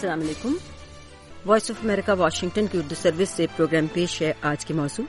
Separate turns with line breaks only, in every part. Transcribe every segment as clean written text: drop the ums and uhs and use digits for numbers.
अस्सलाम वालेकुम। Voice of America Washington की उर्दू सर्विस से प्रोग्राम पेश है। आज के मौजू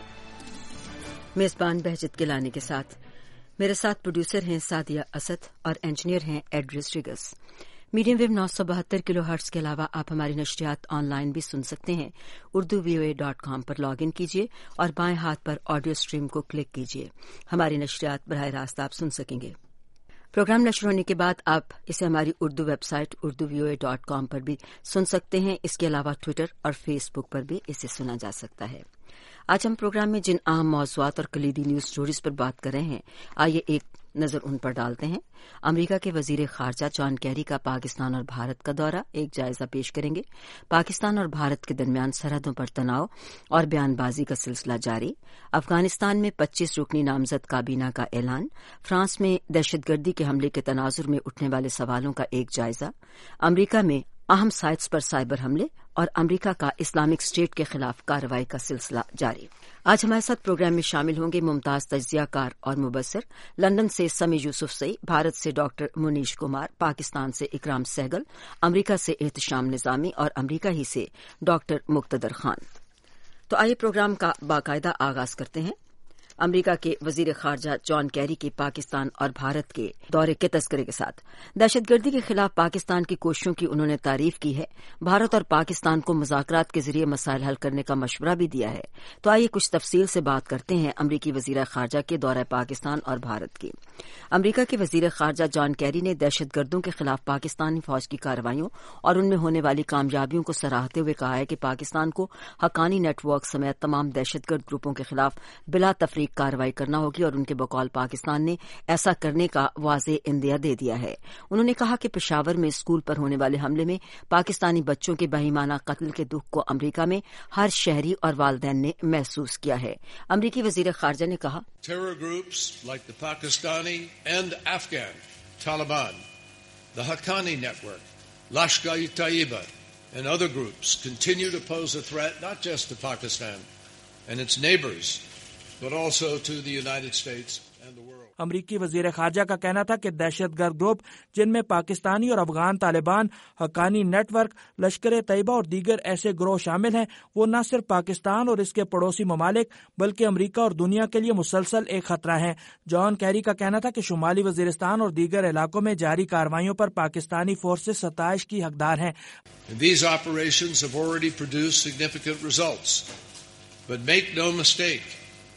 मेज़बान बहजत गिलानी के साथ। मेरे साथ प्रोड्यूसर हैं सादिया असद और इंजीनियर हैं एड्रिस रिगस। मीडियम वेव 972 किलो हर्ट्ज के अलावा आप हमारी नशरियात ऑनलाइन भी सुन सकते हैं। urduvoa.com पर लॉग इन कीजिए और बाएं हाथ पर ऑडियो स्ट्रीम को क्लिक कीजिए। हमारी नशरियात बराह रास्त आप सुन सकेंगे। प्रोग्राम नशर होने के बाद आप इसे हमारी उर्दू वेबसाइट urduvoa.com पर भी सुन सकते हैं। इसके अलावा ट्विटर और फेसबुक पर भी इसे सुना जा सकता है। आज हम प्रोग्राम में जिन अहम मौज़ूआत और कलीदी न्यूज़ स्टोरीज पर बात कर रहे हैं, आइए एक नजर उन पर डालते हैं। अमेरिका के वजीर खारजा जॉन कैरी का पाकिस्तान और भारत का दौरा, एक जायजा पेश करेंगे। पाकिस्तान और भारत के दरमियान सरहदों पर तनाव और बयानबाजी का सिलसिला जारी। अफगानिस्तान में 25 रुकनी नामजद काबीना का ऐलान। फ्रांस में दहशतगर्दी के हमले के तनाजुर में उठने वाले सवालों का एक जायजा। अमरीका में अहम साइट्स पर साइबर हमले और अमरीका का इस्लामिक स्टेट के खिलाफ कार्रवाई का सिलसिला जारी। आज हमारे साथ प्रोग्राम में शामिल होंगे मुमताज तज्जियाकार और मुबस्सिर, लंदन से समी यूसुफ सई, भारत से डॉक्टर मुनीश कुमार, पाकिस्तान से इकराम सहगल, अमरीका से एहतशाम निजामी और अमरीका ही से डॉक्टर मुक्तदर खान। तो आइए प्रोग्राम का बाकायदा आगाज करते हैं। अमरीका के वजीर खारजा जॉन कैरी के पाकिस्तान और भारत के दौरे के तस्करे के साथ दहशतगर्दी के खिलाफ पाकिस्तान की कोशिशों की उन्होंने तारीफ की है। भारत और पाकिस्तान को मुज़ाकरात के जरिए मसाइल हल करने का मशवरा भी दिया है। तो आइए कुछ तफसील से बात करते हैं अमरीकी वजीर खारजा के दौरे पाकिस्तान और भारत की। अमरीका के वजीर खारजा जॉन कैरी ने दहशतगर्दों के खिलाफ पाकिस्तानी फौज की कार्रवाइयों और उनमें होने वाली कामयाबियों को सराहते हुए कहा है कि पाकिस्तान को हक्कानी नेटवर्क समेत तमाम दहशतगर्द ग्रुपों के खिलाफ बिला तफरीक कार्रवाई करना होगी और उनके बकौल पाकिस्तान ने ऐसा करने का वाज़ेह इंदिया दे दिया है। उन्होंने कहा कि पेशावर में स्कूल पर होने वाले हमले में पाकिस्तानी बच्चों के बेईमाना कत्ल के दुख को अमरीका में हर शहरी और वालिदैन ने महसूस किया है। अमरीकी वजीर खारजा ने कहा,
Terror groups like the Pakistani and Afghan Taliban, the Haqqani network, Lashkar-e-Taiba and other groups continue to pose a threat not just to Pakistan and its neighbors but also to the United States and the world.
अमरीकी वजीर खारजा का कहना था कि दहशतगर्द group जिनमें पाकिस्तानी और Afghan Taliban, Haqqani network, लश्कर तैयबा और दीगर ऐसे ग्रोह शामिल हैं, वो न सिर्फ पाकिस्तान और इसके पड़ोसी ममालिक बल्कि अमरीका और दुनिया के लिए मुसलसल एक खतरा हैं। जॉन कैरी का कहना था कि शुमाली वजीरिस्तान और दीगर इलाकों में जारी कार्रवाइयों पर पाकिस्तानी फोर्सेस सताइश की हकदार हैं।
These operations have already produced significant results, but make no mistake,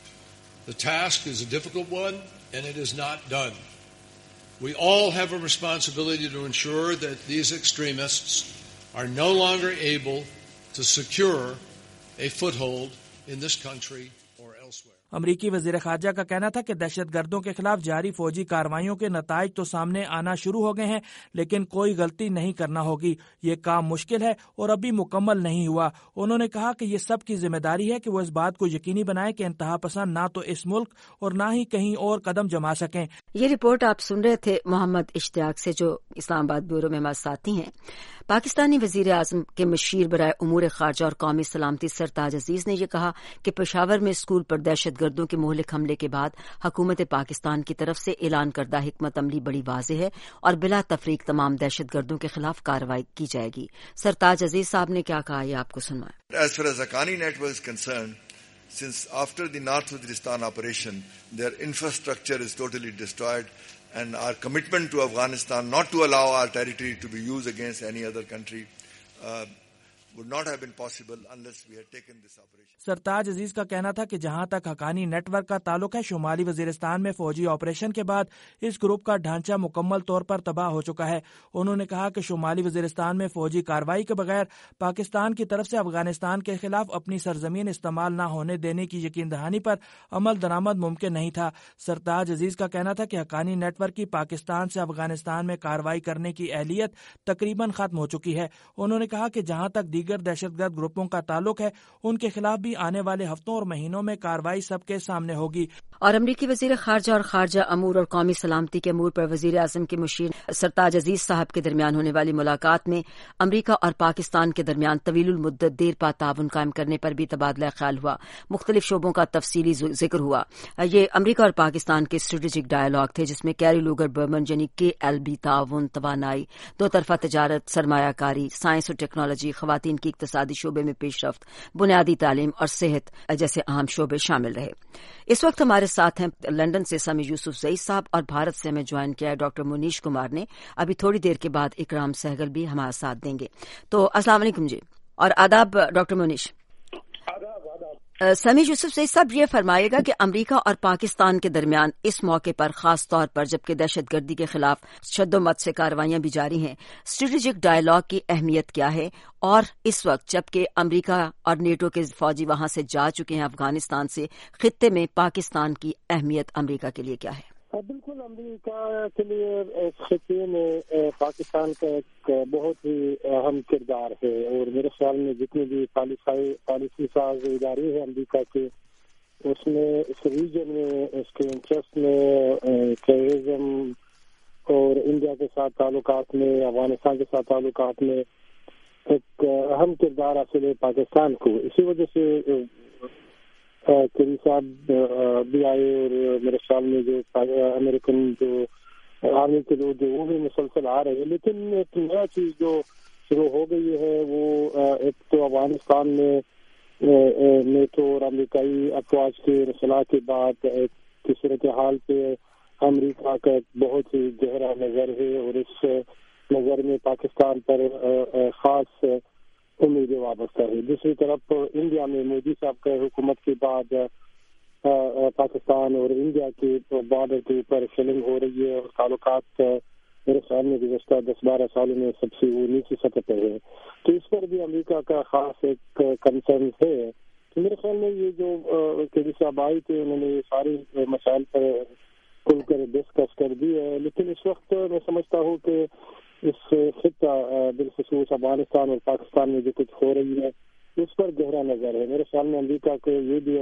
the task is a difficult one, and it is not done. We all have a responsibility to ensure that these extremists are no longer able to secure a foothold in this country or elsewhere.
अमरीकी वजीर खारजा का कहना था कि दहशतगर्दों के खिलाफ जारी फौजी कार्रवाइयों के नताइज तो सामने आना शुरू हो गए हैं, लेकिन कोई गलती नहीं करना होगी। ये काम मुश्किल है और अभी मुकम्मल नहीं हुआ। उन्होंने कहा कि ये सब की जिम्मेदारी है कि वो इस बात को यकीनी बनाए कि इंतहा पसंद ना तो इस मुल्क और ना ही कहीं और कदम जमा सकें।
ये रिपोर्ट आप सुन रहे थे मोहम्मद इश्तियाक से, जो इस्लामाबाद ब्यूरो में हमारे साथी हैं। पाकिस्तानी वजीर आजम के मशीर बराए उमूर खारजा और कौमी सलामती सरताज अजीज ने यह कहा कि पेशावर में स्कूल पर दहशतगर्दों के मोहलिक हमले के बाद हुकूमत पाकिस्तान की तरफ से ऐलान करदा हिकमत अमली बड़ी वाज़ेह है और बिला तफरीक तमाम दहशतगर्दों के खिलाफ कार्रवाई की जाएगी। सरताज अजीज साहब ने क्या कहा, ये आपको सुनवाएं।
As far as Haqqani network is concerned, since after the North Waziristan operation, their infrastructure is totally destroyed, and our commitment to Afghanistan not to allow our territory to be used against any other country would not have been possible unless we had taken this operation.
सरताज अजीज का कहना था कि जहां तक Haqqani network का ताल्लुक है, शुमाली वजीरिस्तान में फौजी ऑपरेशन के बाद इस ग्रुप का ढांचा मुकम्मल तौर पर तबाह हो चुका है। उन्होंने कहा कि शुमाली वजीरिस्तान में फौजी कार्रवाई के बगैर पाकिस्तान की तरफ से अफगानिस्तान के खिलाफ अपनी सरजमीन इस्तेमाल न होने देने की यकीन दहानी पर अमल दरामद मुमकिन नहीं था। सरताज अजीज का कहना था कि हक्कानी नेटवर्क की पाकिस्तान से अफगानिस्तान में कार्रवाई करने की अहलियत तकरीबन खत्म हो चुकी है। उन्होंने कहा कि जहां तक दीगर दहशतगर्द ग्रुपों का ताल्लुक है, उनके खिलाफ भी आने वाले हफ्तों और महीनों में कार्रवाई सबके सामने होगी।
और अमरीकी वजीर खारजा और खारजा अमूर और कौमी सलामती के अमूर पर वजीर आजम के मुशीर सरताज अजीज साहब के दरमियान होने वाली मुलाकात में अमरीका और पाकिस्तान के दरमियान तवीलुल मुद्दत देर पा ताउन कायम करने पर भी तबादला ख्याल हुआ। मुख्तलिफ शोबों का तफसीली जिक्र हुआ। ये अमरीका और पाकिस्तान के स्ट्रेटेजिक डायलॉग थे, जिसमें कैरी लूगर बर्मन यानी KLB ताउन, तवानाई, दो तरफा तजारत, सरमायाकारी, साइंस और टेक्नोलॉजी, खवातीन की इक्तसादी शोबे में पेशरफ्त, बुनियादी तालीम और सेहत जैसे अहम शोबे शामिल रहे। इस वक्त हमारे साथ हैं लंदन से समी यूसुफजई साहब और भारत से हमें ज्वाइन किया है डॉक्टर मुनीश कुमार ने। अभी थोड़ी देर के बाद इकराम सहगल भी हमारा साथ देंगे। तो अस्सलाम वालेकुम जी और आदाब डॉक्टर मुनीश। समी यूसुफजई साहब, ये फरमाइएगा कि अमरीका और पाकिस्तान के दरमियान इस मौके पर खास तौर पर जबकि दहशतगर्दी के खिलाफ शद्दोमत से कार्रवाइयां भी जारी हैं, स्ट्रेटेजिक डायलॉग की अहमियत क्या है? और इस वक्त जबकि अमरीका और नेटो के फौजी वहां से जा चुके हैं अफगानिस्तान से, खित्ते में पाकिस्तान की अहमियत अमरीका के लिए क्या है?
बिल्कुल, अमेरिका के लिए इस खित्ते में पाकिस्तान का एक बहुत ही अहम किरदार है और मेरे ख्याल में जितने भी पॉलिसी साज इदारे हैं अमेरिका के, उसमें इस रीजन में इसके इंटरेस्ट में टेररिज्म और इंडिया के साथ ताल्लुकात में, अफगानिस्तान के साथ ताल्लुकात में एक अहम किरदार हासिल है पाकिस्तान को। इसी वजह से केरी साहब भी आए और मेरे ख्याल में जो अमेरिकन जो आर्मी के लोग जो वो भी मुसलसल आ रहे हैं। लेकिन एक नया चीज जो शुरू हो गई है वो एक तो अफगानिस्तान में नेटो और अमेरिकाई अफवाज के सलाह के बाद एक सूरत हाल पे अमेरिका का एक बहुत ही गहरा नजर है और इस नजर में पाकिस्तान पर खास उम्मीदें वाबस्ता है। दूसरी तरफ इंडिया में मोदी साहब के हुकूमत के बाद पाकिस्तान और इंडिया के बॉर्डर के ऊपर शेलिंग हो रही है और ताल्लुकात मेरे ख्याल में गुज़श्ता 10-12 सालों में सबसे नीची सतह पर है। तो इस पर भी अमेरिका का खास एक कंसर्न है। तो मेरे ख्याल में ये जो केरी साहब आई थे उन्होंने ये सारे मसाइल पर खुलकर डिस्कस कर दी है। लेकिन इस वक्त मैं समझता हूँ कि इस खित्ता बिलखुसूस अफगानिस्तान और पाकिस्तान में जो कुछ हो रही है उस पर गहरा नजर है। मेरे ख्याल में अमेरिका को ये भी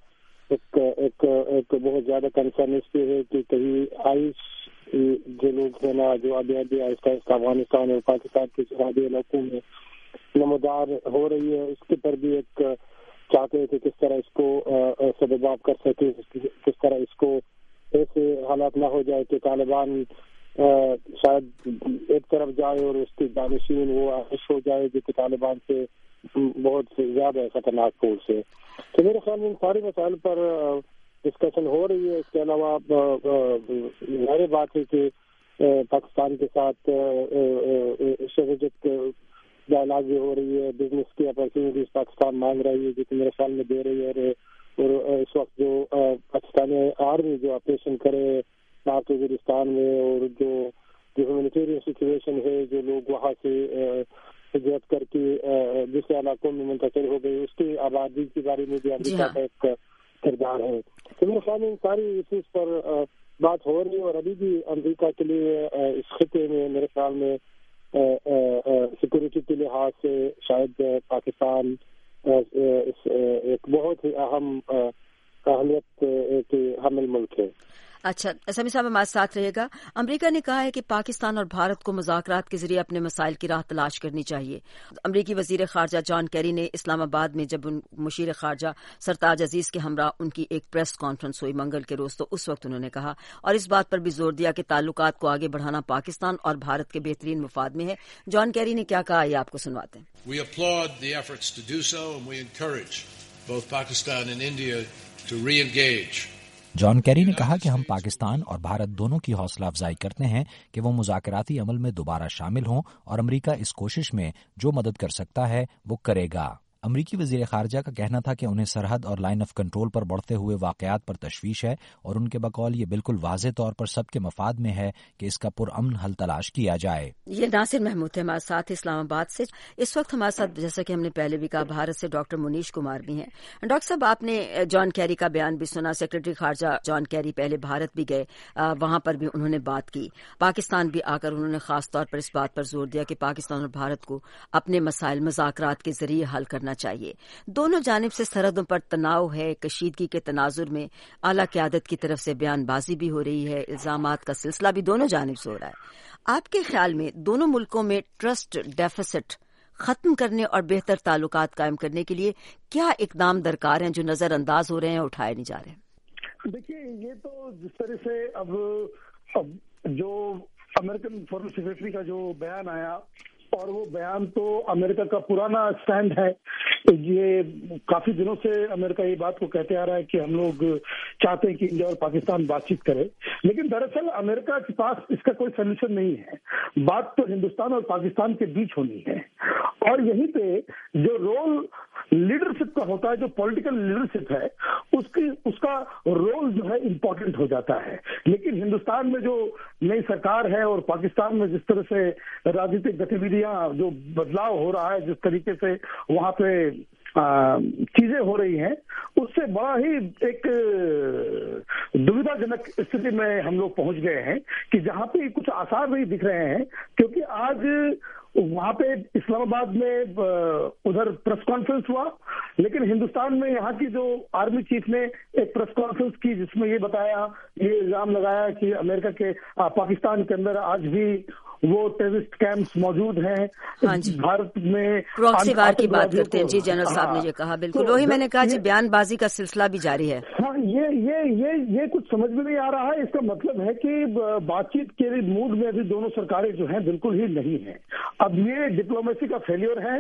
एक बहुत ज्यादा कंसर्न इस पे है कि कहीं आइस जो लोग है ना, जो अभी आहिस्ता आहिस्ता अफगानिस्तान और पाकिस्तान के सरहदी इलाकों में नमदार हो रही है, उसके पर भी एक चाहते हैं कि किस तरह इसको सदबाब कर सके, किस तरह इसको ऐसे हालात ना हो जाए कि तालिबान शायद एक तरफ जाए और उसकी जानशीन वो आहिश हो जाए जो कि तालिबान से बहुत ज्यादा खतरनाक फोर्स है। तो मेरे ख्याल में इन सारे मसाइल पर डिस्कशन हो रही है। इसके अलावा जाहिर बात है कि पाकिस्तान के साथ स्ट्रेटेजिक डायलॉग भी हो रही है, बिजनेस की अपॉर्चुनिटीज पाकिस्तान मांग रही है जो कि मेरे ख्याल में दे रही है। और इस वक्त जो पाकिस्तानी आर्मी जो ऑपरेशन करे नॉर्थ वजीरिस्तान में और जो ह्यूमैनिटेरियन सिचुएशन है, जो लोग वहाँ से हिजरत करके दूसरे इलाकों में मुंतकिल हो गए, उसकी आबादी के बारे में भी अमेरिका का एक किरदार है। तो मेरे ख्याल में इन सारी इश्यूज पर बात हो रही है और अभी भी अमेरिका के लिए इस खिते में मेरे ख्याल में सिक्योरिटी के लिहाज से शायद पाकिस्तान एक बहुत ही अहम अहमियत के हामिल मुल्क है।
अच्छा, समी साहब हमारे साथ रहेगा। अमेरिका ने कहा है कि पाकिस्तान और भारत को मुज़ाकरात के जरिए अपने मसाइल की राह तलाश करनी चाहिए। अमरीकी वजीर खारजा जॉन कैरी ने इस्लामाबाद में जब मुशीर खारजा सरताज अजीज के हमरा उनकी एक प्रेस कॉन्फ्रेंस हुई मंगल के रोज, तो उस वक्त उन्होंने कहा और इस बात पर भी जोर दिया कि ताल्लुकात को आगे बढ़ाना पाकिस्तान और भारत के बेहतरीन मुफाद में है। जॉन कैरी ने क्या कहा, ये आपको सुनवाते हैं।
We applaud the efforts to do so and we encourage both Pakistan and India to re-engage.
John Kerry ने कहा कि हम पाकिस्तान और भारत दोनों की हौसला अफजाई करते हैं कि वो मुज़ाकराती अमल में दोबारा शामिल हों और अमेरिका इस कोशिश में जो मदद कर सकता है वो करेगा। امریکی وزیر خارجہ کا کہنا تھا کہ انہیں سرحد اور لائن آف کنٹرول پر بڑھتے ہوئے واقعات پر تشویش ہے اور ان کے بقول یہ بالکل واضح طور پر سب کے مفاد میں ہے کہ اس کا پرامن حل تلاش کیا جائے۔
یہ ناصر محمود تھے ہمارے ساتھ اسلام آباد سے۔ اس وقت ہمارے ساتھ جیسا کہ ہم نے پہلے بھی کہا بھارت سے ڈاکٹر منیش کمار بھی ہیں۔ ڈاکٹر صاحب، آپ نے جان کیری کا بیان بھی سنا، سیکرٹری خارجہ جان کیری پہلے بھارت بھی گئے، وہاں پر بھی انہوں نے بات کی، پاکستان بھی آ کر انہوں نے خاص طور پر اس بات پر زور دیا کہ پاکستان اور بھارت کو اپنے مسائل مذاکرات کے ذریعے حل کرنا چاہیے۔ دونوں جانب سے سرحدوں پر تناؤ ہے، کشیدگی کے تناظر میں اعلیٰ قیادت کی طرف سے بیان بازی بھی ہو رہی ہے، الزامات کا سلسلہ بھی دونوں جانب سے ہو رہا ہے۔ آپ کے خیال میں دونوں ملکوں میں ٹرسٹ ڈیفیسٹ ختم کرنے اور بہتر تعلقات قائم کرنے کے لیے کیا اقدام درکار ہیں جو نظر انداز ہو رہے ہیں، اٹھائے نہیں جا رہے ہیں؟
دیکھیے، یہ تو جس طرح سے اب جو امریکن فارن سیکرٹری کا جو بیان آیا، اور وہ بیان تو امریکہ کا پرانا اسٹینڈ ہے، یہ کافی دنوں سے امریکہ یہ بات کو کہتے آ رہا ہے کہ ہم لوگ چاہتے ہیں کہ انڈیا اور پاکستان بات چیت کرے، لیکن دراصل امریکہ کے پاس اس کا کوئی سولوشن نہیں ہے۔ بات تو ہندوستان اور پاکستان کے بیچ ہونی ہے، اور یہیں پہ جو رول لیڈرشپ کا ہوتا ہے، جو پولیٹیکل لیڈرشپ ہے، اس کا رول جو ہے امپورٹنٹ ہو جاتا ہے۔ لیکن ہندوستان میں جو نئی سرکار ہے اور پاکستان میں جس طرح سے راجنیتک گتیویدیاں جو بدلاؤ ہو رہا ہے، جس طریقے سے وہاں پہ چیزیں ہو رہی ہیں، اس سے بڑا ہی ایک دودھا جنک استھتی میں ہم لوگ پہنچ گئے ہیں کہ جہاں پہ کچھ آثار نہیں دکھ رہے ہیں، کیونکہ آج وہاں پہ اسلام آباد میں ادھر پریس کانفرنس ہوا، لیکن ہندوستان میں یہاں کی جو آرمی چیف نے ایک پریس کانفرنس کی جس میں یہ بتایا، یہ الزام لگایا کہ امریکہ کے پاکستان کے اندر آج بھی وہ ٹیررسٹ کیمپس موجود ہیں۔
ہاں جی،
بھارت میں
پراکسی وار کی بات کرتے ہیں، جی جنرل صاحب نے یہ کہا، بالکل وہی میں نے کہا جی، بیان بازی کا سلسلہ بھی جاری ہے۔
ہاں، یہ کچھ سمجھ میں نہیں آ رہا ہے۔ اس کا مطلب ہے کہ بات چیت کے موڈ میں ابھی دونوں سرکاریں جو ہیں بالکل ہی نہیں ہیں۔ اب یہ ڈپلومیسی کا فیلیور ہے،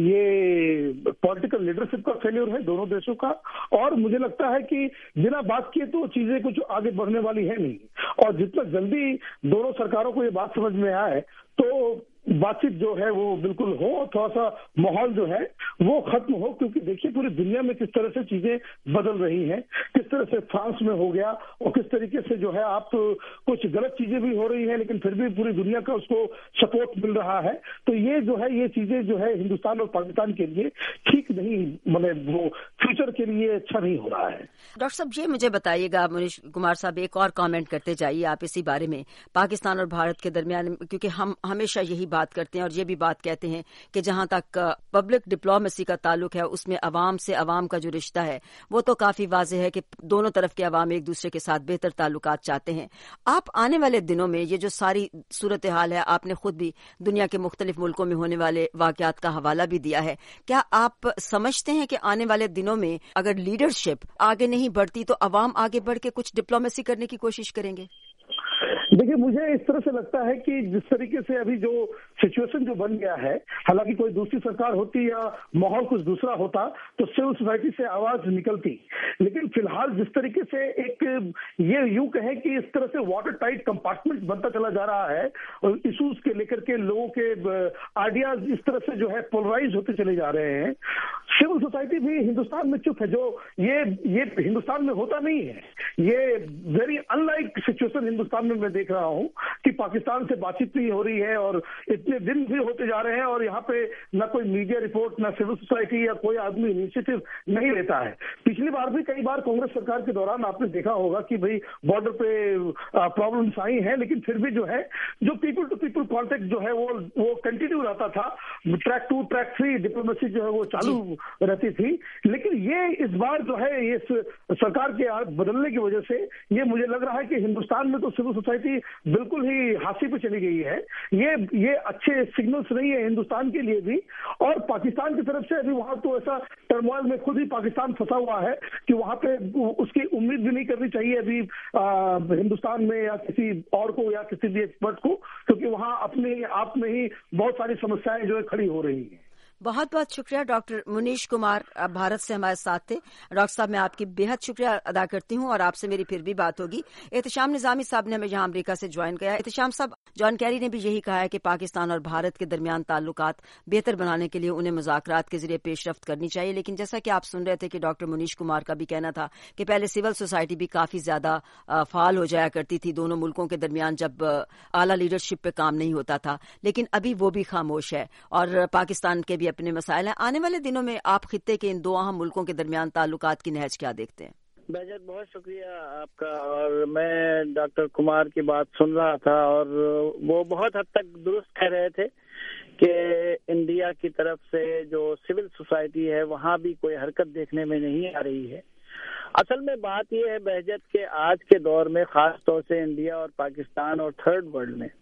یہ پولیٹیکل لیڈرشپ کا فیلیور ہے دونوں دیشوں کا، اور مجھے لگتا ہے کہ بنا بات کیے تو چیزیں کچھ آگے بڑھنے والی ہے نہیں، اور جتنا جلدی دونوں سرکاروں کو یہ بات سمجھ میں آئے تو بات چیت جو ہے وہ بالکل ہو، تھوڑا سا ماحول جو ہے وہ ختم ہو، کیونکہ دیکھیے پوری دنیا میں کس طرح سے چیزیں بدل رہی ہیں، کس طرح سے فرانس میں ہو گیا، اور کس طریقے سے جو ہے آپ کچھ غلط چیزیں بھی ہو رہی ہیں لیکن پھر بھی پوری دنیا کا اس کو سپورٹ مل رہا ہے۔ تو یہ جو ہے یہ چیزیں جو ہے ہندوستان اور پاکستان کے لیے ٹھیک نہیں، مطلب وہ فیوچر کے لیے اچھا نہیں ہو رہا ہے۔
ڈاکٹر صاحب، یہ مجھے بتائیے گا، منیش کمار صاحب ایک اور کامنٹ کرتے جائیے آپ اسی بارے میں، پاکستان اور بھارت کے درمیان، کیونکہ ہم ہمیشہ یہی بات کرتے ہیں اور یہ بھی بات کہتے ہیں کہ جہاں تک پبلک ڈپلومیسی کا تعلق ہے اس میں عوام سے عوام کا جو رشتہ ہے وہ تو کافی واضح ہے کہ دونوں طرف کے عوام ایک دوسرے کے ساتھ بہتر تعلقات چاہتے ہیں۔ آپ آنے والے دنوں میں یہ جو ساری صورتحال ہے، آپ نے خود بھی دنیا کے مختلف ملکوں میں ہونے والے واقعات کا حوالہ بھی دیا ہے، کیا آپ سمجھتے ہیں کہ آنے والے دنوں میں اگر لیڈرشپ آگے نہیں بڑھتی تو عوام آگے بڑھ کے کچھ ڈپلومیسی کرنے کی کوشش کریں گے؟
دیکھیے، مجھے اس طرح سے لگتا ہے کہ جس طریقے سے ابھی جو سچویشن جو بن گیا ہے، حالانکہ کوئی دوسری سرکار ہوتی یا ماحول کچھ دوسرا ہوتا تو سول سوسائٹی سے آواز نکلتی، لیکن فی الحال جس طریقے سے ایک یہ یوں کہیں کہ اس طرح سے واٹر ٹائٹ کمپارٹمنٹ بنتا چلا جا رہا ہے، اور ایشوز کے لے کر کے لوگوں کے آئیڈیاز اس طرح سے جو ہے پولرائز ہوتے چلے جا رہے ہیں، سول سوسائٹی بھی ہندوستان میں چپ ہے، جو یہ ہندوستان میں ہوتا نہیں ہے۔ یہ very unlike situation Hindustan میں دیکھ رہا ہوں کہ پاکستان سے بات چیت نہیں ہو رہی ہے، اور اتنے دن بھی ہوتے جا رہے ہیں اور یہاں پہ نہ کوئی میڈیا رپورٹ، نہ سول سوسائٹی یا کوئی آدمی انیشیٹو نہیں لیتا ہے۔ پچھلی بار بھی کئی بار کانگریس سرکار کے دوران آپ نے دیکھا ہوگا کہ بھئی بارڈر پہ پرابلمس آئی ہیں، لیکن پھر بھی جو ہے جو پیپل ٹو پیپل کانٹیکٹ جو ہے وہ کنٹینیو رہتا تھا، ٹریک 2 ٹریک 3 ڈپلومیسی جو ہے وہ چالو رہتی تھی۔ لیکن یہ اس بار جو ہے یہ سرکار کے بدلنے کی وجہ سے یہ مجھے لگ رہا ہے کہ ہندوستان میں تو سول سوسائٹی بالکل ہی ہانسی پہ چلی گئی ہے۔ یہ اچھے سگنلز نہیں ہے ہندوستان کے لیے بھی، اور پاکستان کی طرف سے ابھی وہاں تو ایسا ٹرموائل میں خود ہی پاکستان پھنسا ہوا ہے کہ وہاں پہ اس کی امید بھی نہیں کرنی چاہیے ابھی ہندوستان میں یا کسی اور کو یا کسی بھی ایکسپرٹ کو، کیونکہ وہاں اپنے آپ میں ہی بہت ساری سمسیایں جو ہے کھڑی ہو رہی ہیں۔
بہت بہت شکریہ ڈاکٹر منیش کمار، بھارت سے ہمارے ساتھ تھے۔ ڈاکٹر صاحب میں آپ کی بےحد شکریہ ادا کرتی ہوں اور آپ سے میری پھر بھی بات ہوگی۔ احتشام نظامی صاحب نے ہمیں یہاں امریکہ سے جوائن کیا۔ احتشام صاحب، جان کیری نے بھی یہی کہا ہے کہ پاکستان اور بھارت کے درمیان تعلقات بہتر بنانے کے لیے انہیں مذاکرات کے ذریعے پیش رفت کرنی چاہیے، لیکن جیسا کہ آپ سن رہے تھے کہ ڈاکٹر منیش کمار کا بھی کہنا تھا کہ پہلے سول سوسائٹی بھی کافی زیادہ فعال ہو جایا کرتی تھی دونوں ملکوں کے درمیان جب اعلیٰ لیڈرشپ پہ کام نہیں ہوتا تھا، لیکن ابھی وہ بھی خاموش ہے اور پاکستان کے بھی اپنے مسائل ہیں۔ آنے والے دنوں میں آپ خطے کے ان دو اہم ملکوں کے درمیان تعلقات کی نہج کیا دیکھتے ہیں؟
بہجت، بہت شکریہ آپ کا۔ اور میں ڈاکٹر کمار کی بات سن رہا تھا اور وہ بہت حد تک درست کہہ رہے تھے کہ انڈیا کی طرف سے جو سول سوسائٹی ہے وہاں بھی کوئی حرکت دیکھنے میں نہیں آ رہی ہے۔ اصل میں بات یہ ہے بہجت کہ آج کے دور میں خاص طور سے انڈیا اور پاکستان اور تھرڈ ورلڈ میں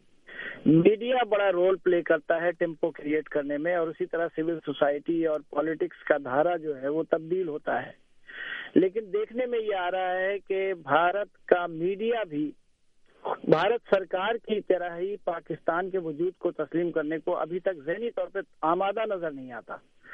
میڈیا بڑا رول پلے کرتا ہے ٹیمپو کریٹ کرنے میں، اور اسی طرح سول سوسائٹی اور پالیٹکس کا دھارا جو ہے وہ تبدیل ہوتا ہے۔ لیکن دیکھنے میں یہ آ رہا ہے کہ بھارت کا میڈیا بھی بھارت سرکار کی طرح ہی پاکستان کے وجود کو تسلیم کرنے کو ابھی تک ذہنی طور پہ آمادہ نظر نہیں آتا۔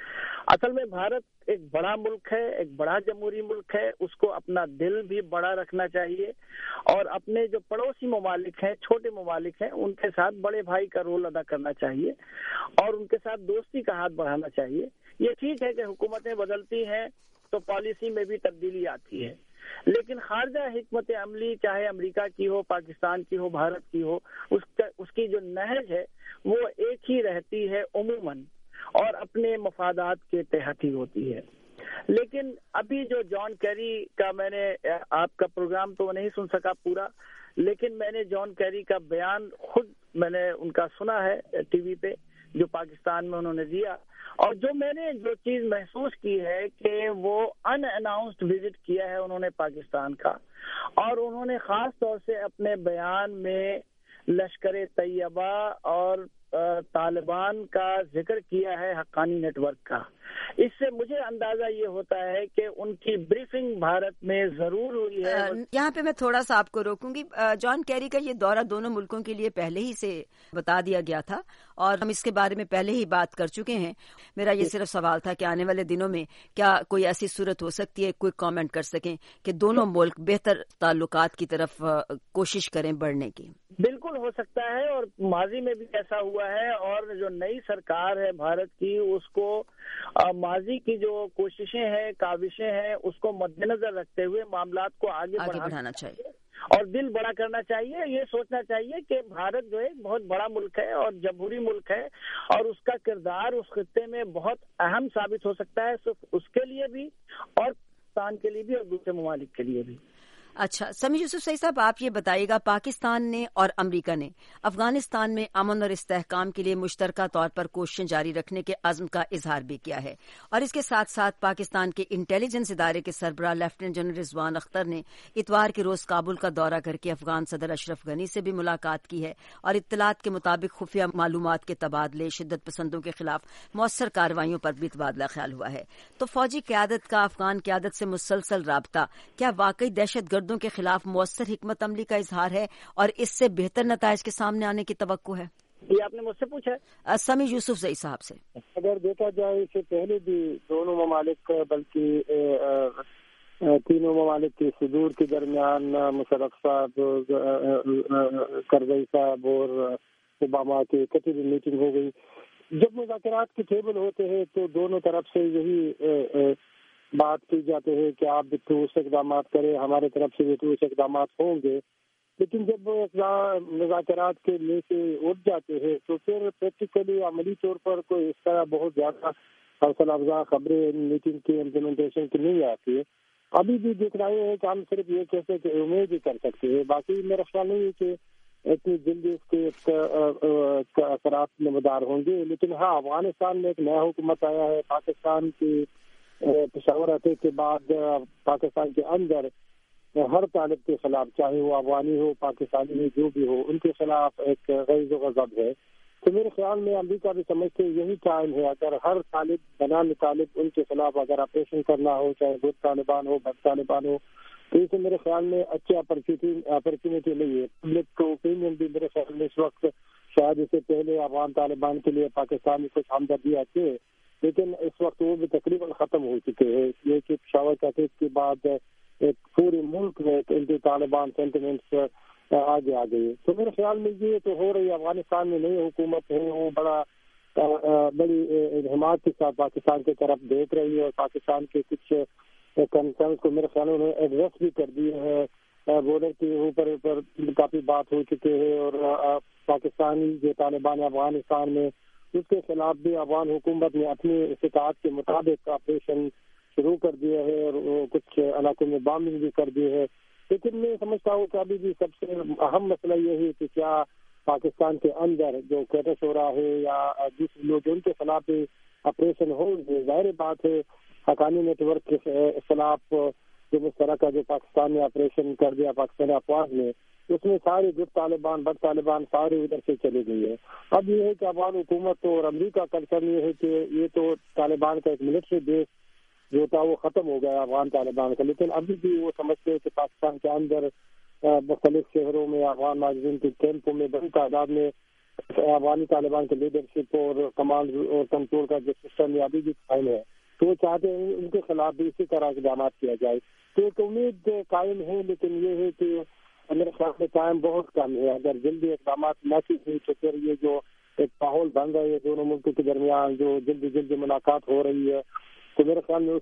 اصل میں بھارت ایک بڑا ملک ہے، ایک بڑا جمہوری ملک ہے، اس کو اپنا دل بھی بڑا رکھنا چاہیے اور اپنے جو پڑوسی ممالک ہیں، چھوٹے ممالک ہیں، ان کے ساتھ بڑے بھائی کا رول ادا کرنا چاہیے اور ان کے ساتھ دوستی کا ہاتھ بڑھانا چاہیے۔ یہ ٹھیک ہے کہ حکومتیں بدلتی ہیں تو پالیسی میں بھی تبدیلی آتی ہے، لیکن خارجہ حکمت عملی چاہے امریکہ کی ہو، پاکستان کی ہو، بھارت کی ہو، اس کی جو نہج ہے وہ ایک ہی رہتی ہے عموماً اور اپنے مفادات کے تحت ہی ہوتی ہے۔ لیکن ابھی جو جان کیری کا میں نے آپ کا پروگرام تو نہیں سن سکا پورا، لیکن میں نے جان کیری کا بیان خود میں نے ان کا سنا ہے ٹی وی پہ جو پاکستان میں انہوں نے دیا، اور جو میں نے جو چیز محسوس کی ہے کہ وہ ان اناؤنسڈ وزٹ کیا ہے انہوں نے پاکستان کا، اور انہوں نے خاص طور سے اپنے بیان میں لشکر طیبہ اور طالبان کا ذکر کیا ہے، حقانی نیٹ ورک کا۔ اس سے مجھے اندازہ یہ ہوتا ہے کہ ان کی بریفنگ بھارت میں ضرور ہوئی ہے۔
یہاں پہ میں تھوڑا سا آپ کو روکوں گی۔ جان کیری کا یہ دورہ دونوں ملکوں کے لیے پہلے ہی سے بتا دیا گیا تھا اور ہم اس کے بارے میں پہلے ہی بات کر چکے ہیں۔ میرا یہ صرف سوال تھا کہ آنے والے دنوں میں کیا کوئی ایسی صورت ہو سکتی ہے، کوئی کامنٹ کر سکیں کہ دونوں ملک بہتر تعلقات کی طرف کوشش کریں بڑھنے کی؟
بالکل ہو سکتا ہے، اور ماضی میں بھی ایسا ہوا ہے، اور جو نئی سرکار ہے بھارت کی اس کو ماضی کی جو کوششیں ہیں، کاوشیں ہیں، اس کو مد نظر رکھتے ہوئے معاملات کو آگے بڑھانا چاہیے اور دل بڑا کرنا چاہیے۔ یہ سوچنا چاہیے کہ بھارت جو ہے بہت بڑا ملک ہے اور جمہوری ملک ہے، اور اس کا کردار اس خطے میں بہت اہم ثابت ہو سکتا ہے، صرف اس کے لیے بھی اور پاکستان کے لیے بھی اور دوسرے ممالک کے لیے بھی۔
اچھا، سمیع یوسف سعید صاحب، آپ یہ بتائیے گا، پاکستان نے اور امریکہ نے افغانستان میں امن اور استحکام کے لیے مشترکہ طور پر کوششیں جاری رکھنے کے عزم کا اظہار بھی کیا ہے، اور اس کے ساتھ ساتھ پاکستان کے انٹیلیجنس ادارے کے سربراہ لیفٹیننٹ جنرل رضوان اختر نے اتوار کے روز کابل کا دورہ کر کے افغان صدر اشرف غنی سے بھی ملاقات کی ہے اور اطلاعات کے مطابق خفیہ معلومات کے تبادلے، شدت پسندوں کے خلاف مؤثر کارروائیوں پر بھی تبادلہ خیال ہوا ہے۔ تو فوجی قیادت کا افغان قیادت سے مسلسل رابطہ کیا واقعی دہشت گردوں کے خلاف مؤثر حکمت عملی کا اظہار ہے اور اس سے بہتر نتائج کے سامنے آنے کی توقع ہے؟
یہ آپ نے مجھ سے پوچھا ہے؟
سمیع یوسف زئی صاحب سے۔
اگر دیکھا جائے اس سے پہلے بھی دونوں ممالک بلکہ تینوں ممالک کے صدور کے درمیان مشرف صاحب، کرزئی صاحب اور اوباما کی اکٹھی میٹنگ ہو گئی۔ جب مذاکرات کے ٹیبل ہوتے ہیں تو دونوں طرف سے یہی بات کی جاتے ہے کہ آپ بھی ٹھوس اقدامات کریں، ہمارے طرف سے بھی ٹھوس اقدامات ہوں گے، لیکن جب مذاکرات کے لے سے اٹھ جاتے ہیں تو پھر پریکٹیکلی عملی طور پر کوئی اس طرح بہت زیادہ حوصلہ افزا خبریں میٹنگ کی امپلیمنٹیشن کی نہیں آتی ہے۔ ابھی بھی دیکھ رہے ہیں کہ ہم صرف یہ کیسے کہ امید ہی کر سکتے ہیں، باقی میرا خیال نہیں ہے کہ اتنی جلدی اس کے اثرات نمودار ہوں گے۔ لیکن ہاں، افغانستان میں ایک نیا حکومت آیا ہے، پاکستان کی پشاور اٹیک کے بعد پاکستان کے اندر ہر طالب کے خلاف، چاہے وہ افغانی ہو، پاکستانی ہو، جو بھی ہو، ان کے خلاف ایک غیظ و غضب ہے۔ تو میرے خیال میں امریکہ بھی سمجھتے یہی ٹائم ہے، اگر ہر طالب بنانے طالب ان کے خلاف اگر آپریشن کرنا ہو، چاہے گڈ طالبان ہو، بد طالبان ہو، تو اسے میرے خیال میں اچھی اپرچونیٹی نہیں ہے۔ پبلک اوپینین بھی میرے خیال میں اس وقت شاید اس سے پہلے افغان طالبان کے لیے پاکستان میں کچھ ہمدردی آتی ہے، لیکن اس وقت وہ بھی تقریباً ختم ہو چکے ہیں. یہ کہ پشاور تحریک کے بعد ایک پورے ملک میں انٹی طالبان سینٹیمنٹس آگے آ گئی. تو میرے خیال میں یہ تو ہو رہی ہے. افغانستان میں نئی حکومت ہے, وہ بڑی اہتمام کے ساتھ پاکستان کی طرف دیکھ رہی ہے, اور پاکستان کے کچھ کنسرنس کو میرے خیال میں ایڈریس بھی کر دیے ہیں. بارڈر کے اوپر کافی بات ہو چکی ہے, اور پاکستانی جو طالبان افغانستان میں اس کے خلاف بھی افغان حکومت نے اپنی استطاعت کے مطابق آپریشن شروع کر دیا ہے, اور وہ کچھ علاقوں میں بامبنگ بھی کر دی ہے. لیکن میں سمجھتا ہوں کہ ابھی بھی سب سے اہم مسئلہ یہ ہے کہ کیا پاکستان کے اندر جو کیٹس ہو رہا ہے یا دوسرے لوگ ان کے خلاف بھی آپریشن ہو. ظاہر بات ہے حقانی نیٹ ورک کے خلاف جو مشترکہ جو پاکستان نے آپریشن کر دیا پاکستانی افواج نے, اس میں سارے گٹ طالبان بد طالبان سارے ادھر سے چلی گئی ہے. اب یہ ہے کہ افغان حکومت اور امریکہ کا کنسرن یہ ہے کہ یہ تو طالبان کا ایک ملٹری بیس جو تھا وہ ختم ہو گیا افغان طالبان کا, لیکن ابھی بھی وہ سمجھتے ہیں کہ پاکستان کے اندر مختلف شہروں میں افغان مہاجرین کے کیمپوں میں بڑی تعداد میں افغانی طالبان کے لیڈرشپ اور کمانڈ اور کنٹرول کا جو سسٹم ہے ابھی بھی قائم ہے. تو وہ چاہتے ہیں ان کے خلاف بھی اسی طرح اقدامات کیا جائے. تو ایک امید قائم ہے, لیکن یہ ہے کہ میرے خیال میں ٹائم بہت کم ہے. اگر جلدی اقدامات نہ کی ہوئی تو پھر یہ جو ایک ماحول بن رہا ہے دونوں ملکوں کے درمیان جو جلدی ملاقات ہو رہی ہے, تو میرے خیال میں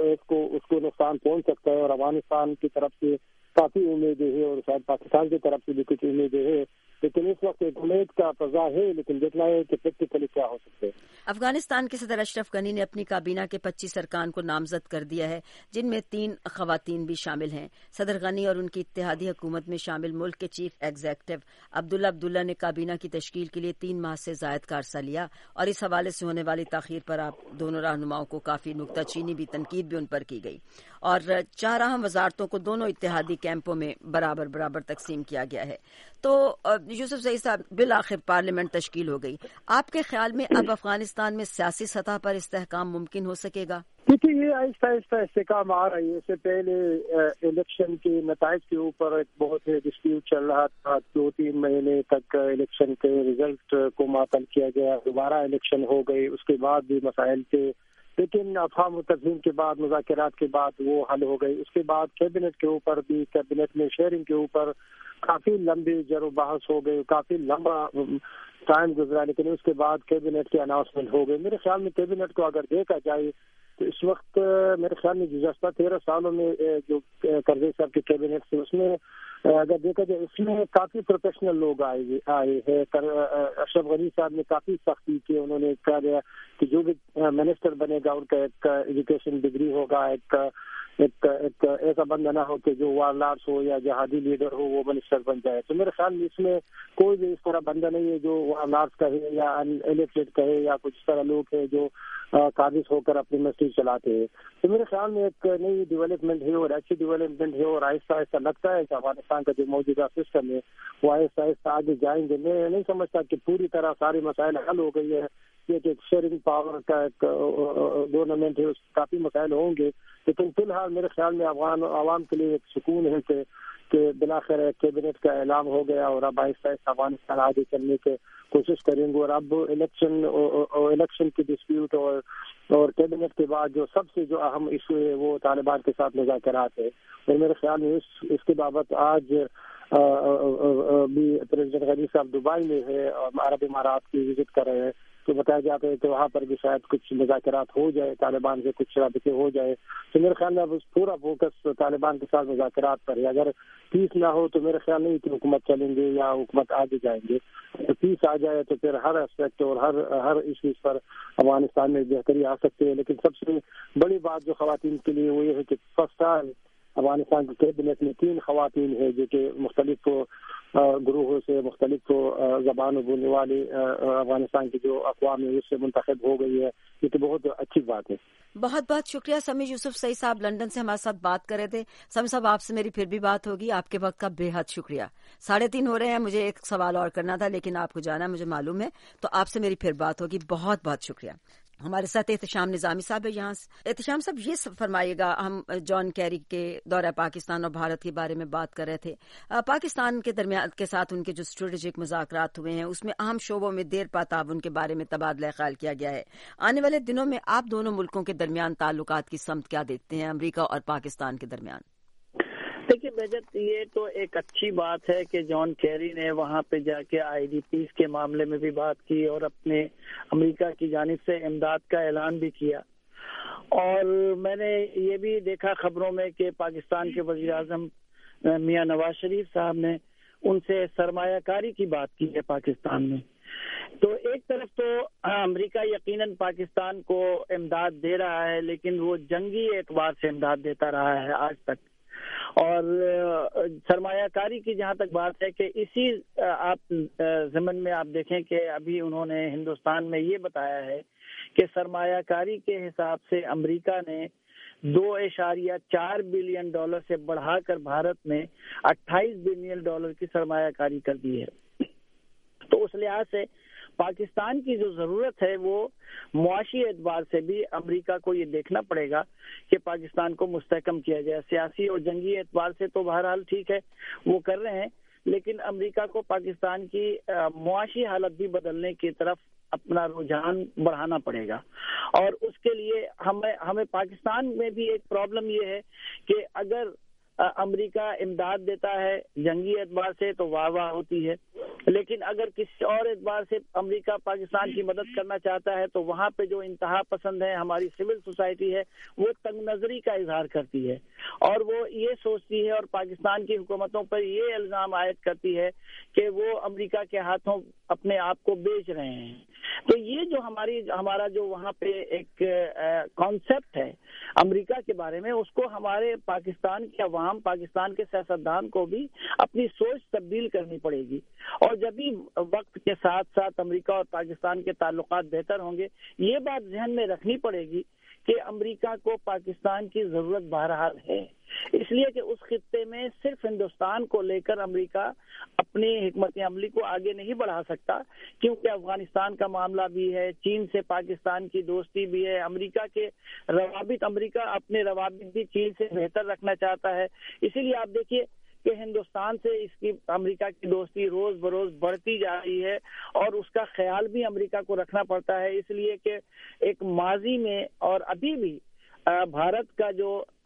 اس کو نقصان پہنچ سکتا ہے. اور افغانستان کی طرف سے کافی امیدیں ہیں, اور شاید پاکستان کی طرف سے بھی کچھ امیدیں ہیں, لیکن اس وقت ایک امید کا فضا ہے, لیکن دیکھنا ہے کہ پریکٹیکلی کیا ہو سکتے ہیں.
افغانستان کے صدر اشرف غنی نے اپنی کابینہ کے 25 ارکان کو نامزد کر دیا ہے, جن میں 3 خواتین بھی شامل ہیں. صدر غنی اور ان کی اتحادی حکومت میں شامل ملک کے چیف ایگزیکٹو عبداللہ نے کابینہ کی تشکیل کے لیے 3 ماہ سے زائد کا عرصہ لیا, اور اس حوالے سے ہونے والی تاخیر پر آپ دونوں رہنماؤں کو کافی نکتہ چینی بھی تنقید بھی ان پر کی گئی, اور 4 اہم وزارتوں کو دونوں اتحادی کیمپوں میں برابر تقسیم کیا گیا ہے. تو یوسف زئی صاحب, بالآخر پارلیمنٹ تشکیل ہو گئی. آپ کے خیال میں اب افغانستان میں سیاسی سطح پر استحکام ممکن ہو سکے گا؟
دیکھیے, یہ آہستہ استحکام آ رہی ہے. اس سے پہلے الیکشن کے نتائج کے اوپر ایک بہت ڈسپیوٹ چل رہا تھا. 2-3 مہینے تک الیکشن کے رزلٹ کو معطل کیا گیا, دوبارہ الیکشن ہو گئی, اس کے بعد بھی مسائل تھے, لیکن افہام و تفہیم کے بعد مذاکرات کے بعد وہ حل ہو گئی. اس کے بعد کیبنٹ کے اوپر بھی, کیبنٹ میں شیئرنگ کے اوپر کافی لمبی جر و بحث ہو گئی, کافی لمبا ٹائم گزرا, لیکن اس کے بعد کیبنٹ کی اناؤنسمنٹ ہو گئی. میرے خیال میں کیبنٹ کو اگر دیکھا جائے تو اس وقت میرے خیال میں گزشتہ 13 سالوں میں جو کرزئی صاحب کی کیبنٹ سے اس میں اگر دیکھا جائے اس میں کافی پروفیشنل لوگ آئے ہیں. اشرف غنی صاحب نے کافی سختی کی, انہوں نے کہا گیا کہ جو بھی منسٹر بنے گا ان کا ایک ایجوکیشن ڈگری ہوگا, ایک ایسا بندہ نہ ہو کہ جو وار لارس ہو یا جہادی لیڈر ہو وہ منسٹر بن جائے. تو میرے خیال میں اس میں کوئی بھی اس طرح بندہ نہیں ہے جو وار لارس کہے یا ان ایلیکٹڈ کہے, یا کچھ اس طرح لوگ ہیں جو قابض ہو کر اپنی مسجد چلاتے ہیں. تو میرے خیال میں ایک نئی ڈیولپمنٹ ہے, اور اچھی ڈیولپمنٹ ہے, اور آہستہ لگتا ہے کہ افغانستان کا جو موجودہ سسٹم ہے وہ آہستہ آگے جائیں گے. میں نہیں سمجھتا کہ پوری طرح سارے مسائل حل ہو گئی ہے. یہ ایک شیئرنگ پاور کا ایک گورنمنٹ ہے, اس کافی مسائل ہوں گے, لیکن فی الحال میرے خیال میں عوام کے لیے ایک سکون ہے کہ بلاخر کیبنٹ کا اعلان ہو گیا, اور اب آہستہ افغانستان آگے چلنے کی کوشش کریں گے. اور اب الیکشن کی ڈسپیوٹ اور کیبنٹ کے بعد جو سب سے جو اہم ایشو ہے وہ طالبان کے ساتھ مذاکرات ہے. اور میرے خیال میں اس کے بابت آج بھی پریزیڈنٹ غنی صاحب دبئی میں ہے اور عرب امارات کی وزٹ کر رہے ہیں, تو بتایا جاتا ہے کہ وہاں پر بھی شاید کچھ مذاکرات ہو جائے, طالبان سے کچھ رابطے ہو جائے. تو میرے خیال میں اب پورا فوکس طالبان کے ساتھ مذاکرات پر ہے. اگر پیس نہ ہو تو میرے خیال نہیں کہ حکومت چلیں گے یا حکومت آگے جائیں گے. اگر پیس آ جائے تو پھر ہر اسپیکٹ اور ہر ایشوز پر افغانستان میں بہتری آ سکتی ہے. لیکن سب سے بڑی بات جو خواتین کے لیے وہ یہ ہے کہ فرسٹ ٹائم افغانستان کی کیبنٹ میں 3 خواتین ہیں جو کہ مختلف گروہوں سے, مختلف زبانوں بولنے والے افغانستان کی جو اقوام ہے اس سے منتخب ہو گئی ہے. یہ تو بہت اچھی بات ہے.
بہت بہت شکریہ سمیع یوسف زئی صاحب, لندن سے ہمارے ساتھ بات کر رہے تھے. سمیع صاحب, آپ سے میری پھر بھی بات ہوگی. آپ کے وقت کا بے حد شکریہ. 3:30 ہو رہے ہیں, مجھے ایک سوال اور کرنا تھا لیکن آپ کو جانا مجھے معلوم ہے, تو آپ سے میری پھر بات ہوگی. بہت بہت شکریہ. ہمارے ساتھ احتشام نظامی صاحب ہے یہاں سے۔ احتشام صاحب یہ فرمائیے گا، ہم جان کیری کے دورہ پاکستان اور بھارت کے بارے میں بات کر رہے تھے۔ پاکستان کے درمیان کے ساتھ ان کے جو اسٹریٹجک مذاکرات ہوئے ہیں اس میں اہم شعبوں میں دیر پا تعاون کے بارے میں تبادلہ خیال کیا گیا ہے۔ آنے والے دنوں میں آپ دونوں ملکوں کے درمیان تعلقات کی سمت کیا دیکھتے ہیں، امریکہ اور پاکستان کے درمیان؟
دیکھیے بہجت، یہ تو ایک اچھی بات ہے کہ جان کیری نے وہاں پہ جا کے IDPs کے معاملے میں بھی بات کی اور اپنے امریکہ کی جانب سے امداد کا اعلان بھی کیا۔ اور میں نے یہ بھی دیکھا خبروں میں کہ پاکستان کے وزیر اعظم میاں نواز شریف صاحب نے ان سے سرمایہ کاری کی بات کی ہے پاکستان میں۔ تو ایک طرف تو امریکہ یقیناً پاکستان کو امداد دے رہا ہے، لیکن وہ جنگی اعتبار سے امداد دیتا رہا ہے آج تک۔ اور سرمایہ کاری کی جہاں تک بات ہے کہ اسی آپ ضمن میں آپ دیکھیں کہ ابھی انہوں نے ہندوستان میں یہ بتایا ہے کہ سرمایہ کاری کے حساب سے امریکہ نے $2.4 بلین سے بڑھا کر بھارت میں $28 بلین کی سرمایہ کاری کر دی ہے۔ تو اس لحاظ سے پاکستان کی جو ضرورت ہے وہ معاشی اعتبار سے بھی امریکہ کو یہ دیکھنا پڑے گا کہ پاکستان کو مستحکم کیا جائے۔ سیاسی اور جنگی اعتبار سے تو بہرحال ٹھیک ہے وہ کر رہے ہیں، لیکن امریکہ کو پاکستان کی معاشی حالت بھی بدلنے کی طرف اپنا رجحان بڑھانا پڑے گا۔ اور اس کے لیے ہمیں پاکستان میں بھی ایک پرابلم یہ ہے کہ اگر امریکہ امداد دیتا ہے جنگی اعتبار سے تو واہ واہ ہوتی ہے، لیکن اگر کسی اور اعتبار سے امریکہ پاکستان کی مدد کرنا چاہتا ہے تو وہاں پہ جو انتہا پسند ہے ہماری سول سوسائٹی ہے وہ تنگ نظری کا اظہار کرتی ہے، اور وہ یہ سوچتی ہے اور پاکستان کی حکومتوں پر یہ الزام عائد کرتی ہے کہ وہ امریکہ کے ہاتھوں اپنے آپ کو بیچ رہے ہیں۔ تو یہ جو ہمارا جو وہاں پہ ایک کانسیپٹ ہے امریکہ کے بارے میں، اس کو ہمارے پاکستان کے عوام، پاکستان کے سیاستدان کو بھی اپنی سوچ تبدیل کرنی پڑے گی۔ اور جب بھی وقت کے ساتھ ساتھ امریکہ اور پاکستان کے تعلقات بہتر ہوں گے، یہ بات ذہن میں رکھنی پڑے گی کہ امریکہ کو پاکستان کی ضرورت بہرحال ہے، اس لیے کہ اس خطے میں صرف ہندوستان کو لے کر امریکہ اپنی حکمت عملی کو آگے نہیں بڑھا سکتا، کیونکہ افغانستان کا معاملہ بھی ہے، چین سے پاکستان کی دوستی بھی ہے، امریکہ کے روابط، امریکہ اپنے روابط بھی چین سے بہتر رکھنا چاہتا ہے۔ اسی لیے آپ دیکھیے کہ ہندوستان سے اس کی امریکہ کی دوستی روز بروز بڑھتی جا رہی ہے، اور اس کا خیال بھی امریکہ کو رکھنا پڑتا ہے، اس لیے کہ ایک ماضی میں اور ابھی بھی بھارت کا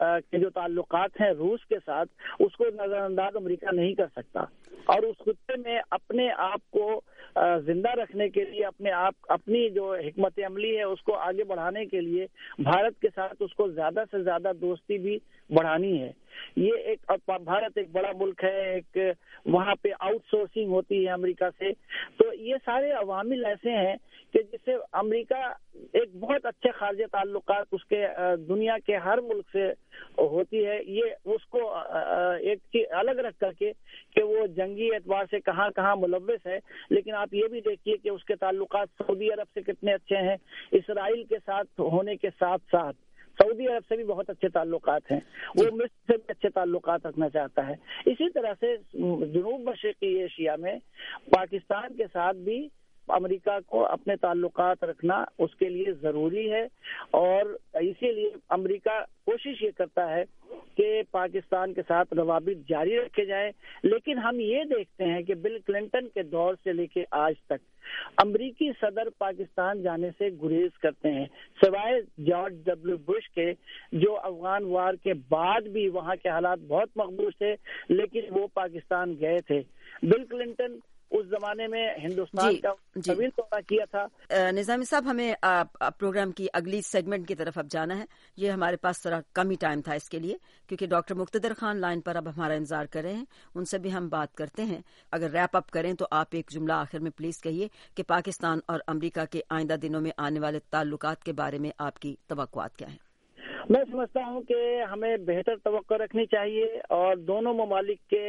جو تعلقات ہیں روس کے ساتھ، اس کو نظر انداز امریکہ نہیں کر سکتا، اور اس خطے میں اپنے آپ کو زندہ رکھنے کے لیے اپنی جو حکمت عملی ہے اس کو آگے بڑھانے کے لیے بھارت کے ساتھ اس کو زیادہ سے زیادہ دوستی بھی بڑھانی ہے۔ یہ بھارت ایک بڑا ملک ہے، ایک وہاں پہ آؤٹ سورسنگ ہوتی ہے امریکہ سے، تو یہ سارے عوامل ایسے ہیں کہ جس سے امریکہ ایک بہت اچھے خارجہ تعلقات اس کے دنیا کے ہر ملک سے ہوتی ہے۔ یہ اس کو ایک چیز الگ رکھ کر کے کہ وہ جنگی اعتبار سے کہاں کہاں ملوث ہے، لیکن آپ یہ بھی دیکھیے کہ اس کے تعلقات سعودی عرب سے کتنے اچھے ہیں، اسرائیل کے ساتھ ہونے کے ساتھ ساتھ سعودی عرب سے بھی بہت اچھے تعلقات ہیں، وہ مصر سے بھی اچھے تعلقات رکھنا چاہتا ہے۔ اسی طرح سے جنوب مشرقی ایشیا میں پاکستان کے ساتھ بھی امریکہ کو اپنے تعلقات رکھنا اس کے لیے ضروری ہے، اور اسی لیے امریکہ کوشش یہ کرتا ہے کہ پاکستان کے ساتھ روابط جاری رکھے جائیں۔ لیکن ہم یہ دیکھتے ہیں کہ بل کلنٹن کے دور سے لے کے آج تک امریکی صدر پاکستان جانے سے گریز کرتے ہیں، سوائے جارج ڈبلیو بش کے، جو افغان وار کے بعد بھی وہاں کے حالات بہت مقبول تھے لیکن وہ پاکستان گئے تھے۔ بل کلنٹن اس زمانے میں ہندوستان کا طویل دورہ کیا تھا۔
نظامی صاحب، ہمیں پروگرام کی اگلی سیگمنٹ کی طرف اب جانا ہے، یہ ہمارے پاس ذرا کم ہی ٹائم تھا اس کے لیے، کیونکہ ڈاکٹر مقتدر خان لائن پر اب ہمارا انتظار کر رہے ہیں، ان سے بھی ہم بات کرتے ہیں۔ اگر ریپ اپ کریں تو آپ ایک جملہ آخر میں پلیز کہیے کہ پاکستان اور امریکہ کے آئندہ دنوں میں آنے والے تعلقات کے بارے میں آپ کی توقعات کیا ہیں؟
میں سمجھتا ہوں کہ ہمیں بہتر توقع رکھنی چاہیے، اور دونوں ممالک کے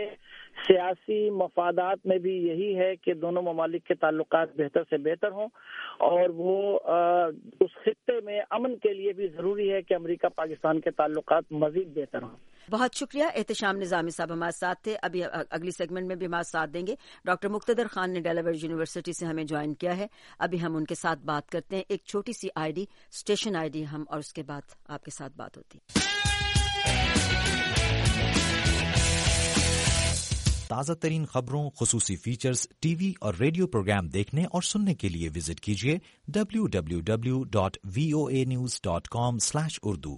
سیاسی مفادات میں بھی یہی ہے کہ دونوں ممالک کے تعلقات بہتر سے بہتر ہوں، اور وہ اس خطے میں امن کے لیے بھی ضروری ہے کہ امریکہ پاکستان کے تعلقات مزید بہتر ہوں۔
بہت شکریہ احتشام نظامی صاحب ہمارے ساتھ تھے. ابھی اگلی سیگمنٹ میں بھی ہمارے ساتھ دیں گے. ڈاکٹر مقتدر خان نے ڈیلاویئر یونیورسٹی سے ہمیں جوائن کیا ہے. ابھی ہم ان کے ساتھ بات کرتے ہیں. ایک چھوٹی سی I D, station I D ہم, اور اس کے بعد آپ کے ساتھ بات ہوتی ہے.
تازہ ترین خبروں, خصوصی فیچرز, ٹی وی اور ریڈیو پروگرام دیکھنے اور سننے کے لیے وزٹ کیجیے www.voanews.com/urdu.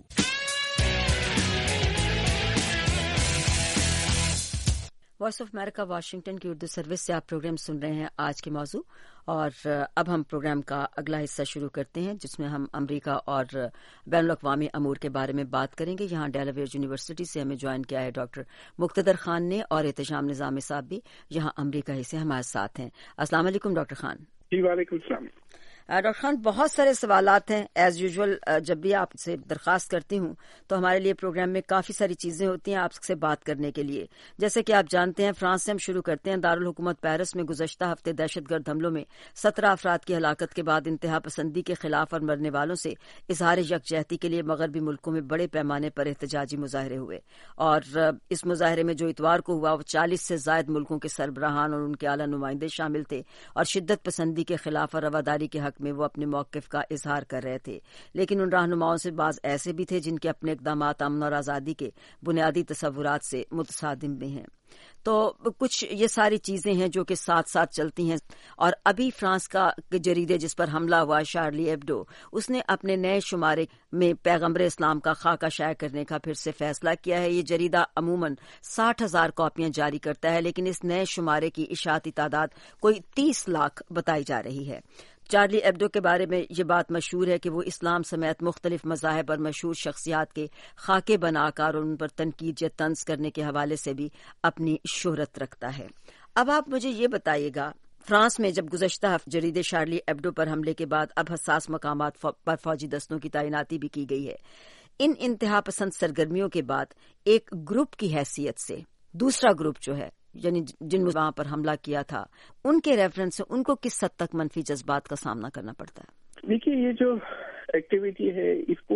Voice of America Washington کی اردو سروس سے آپ پروگرام سن رہے ہیں. آج کے موضوع, اور اب ہم پروگرام کا اگلا حصہ شروع کرتے ہیں جس میں ہم امریکہ اور بین الاقوامی امور کے بارے میں بات کریں گے. یہاں ڈیلاویئر یونیورسٹی سے ہمیں جوائن کیا ہے ڈاکٹر مقتدر خان نے, اور احتشام نظامی صاحب بھی یہاں امریکہ ہی سے ہمارے ساتھ ہیں. السلام علیکم ڈاکٹر خان.
جی وعلیکم السلام.
ڈاکٹر خان, بہت سارے سوالات ہیں ایز یوزول. جب بھی آپ سے درخواست کرتی ہوں تو ہمارے لیے پروگرام میں کافی ساری چیزیں ہوتی ہیں آپ سے بات کرنے کے لیے. جیسے کہ آپ جانتے ہیں, فرانس سے ہم شروع کرتے ہیں. دارالحکومت پیرس میں گزشتہ ہفتے دہشت گرد حملوں میں 17 افراد کی ہلاکت کے بعد انتہا پسندی کے خلاف اور مرنے والوں سے اظہار یکجہتی کے لیے مغربی ملکوں میں بڑے پیمانے پر احتجاجی مظاہرے ہوئے. اور اس مظاہرے میں جو اتوار کو ہوا وہ 40 سے زائد ملکوں کے سربراہان اور ان کے اعلیٰ نمائندے شامل تھے, اور شدت پسندی کے خلاف اور رواداری کے حق میں وہ اپنے موقف کا اظہار کر رہے تھے. لیکن ان رہنماؤں سے بعض ایسے بھی تھے جن کے اپنے اقدامات امن اور آزادی کے بنیادی تصورات سے متصادم بھی ہیں. تو کچھ یہ ساری چیزیں ہیں جو کہ ساتھ ساتھ چلتی ہیں. اور ابھی فرانس کا جریدے جس پر حملہ ہوا, شارلی ایبڈو, اس نے اپنے نئے شمارے میں پیغمبر اسلام کا خاکہ شائع کرنے کا پھر سے فیصلہ کیا ہے. یہ جریدہ عموماً 60,000 کاپیاں جاری کرتا ہے, لیکن اس نئے شمارے کی اشاعتی تعداد کوئی 30 لاکھ بتائی جا رہی ہے. چارلی ایبڈو کے بارے میں یہ بات مشہور ہے کہ وہ اسلام سمیت مختلف مذاہب اور مشہور شخصیات کے خاکے بنا کر اور ان پر تنقید یا طنز کرنے کے حوالے سے بھی اپنی شہرت رکھتا ہے. اب آپ مجھے یہ بتائیے گا, فرانس میں جب گزشتہ ہفتے جریدے شارلی ایبڈو پر حملے کے بعد اب حساس مقامات پر فوجی دستوں کی تعیناتی بھی کی گئی ہے. ان انتہا پسند سرگرمیوں کے بعد ایک گروپ کی حیثیت سے دوسرا گروپ جو ہے, یعنی جن وہاں پر حملہ کیا تھا, ان کے ریفرنس سے ان کو کس حد تک منفی جذبات کا سامنا کرنا پڑتا ہے؟
دیکھیے, یہ جو ایکٹیویٹی ہے اس کو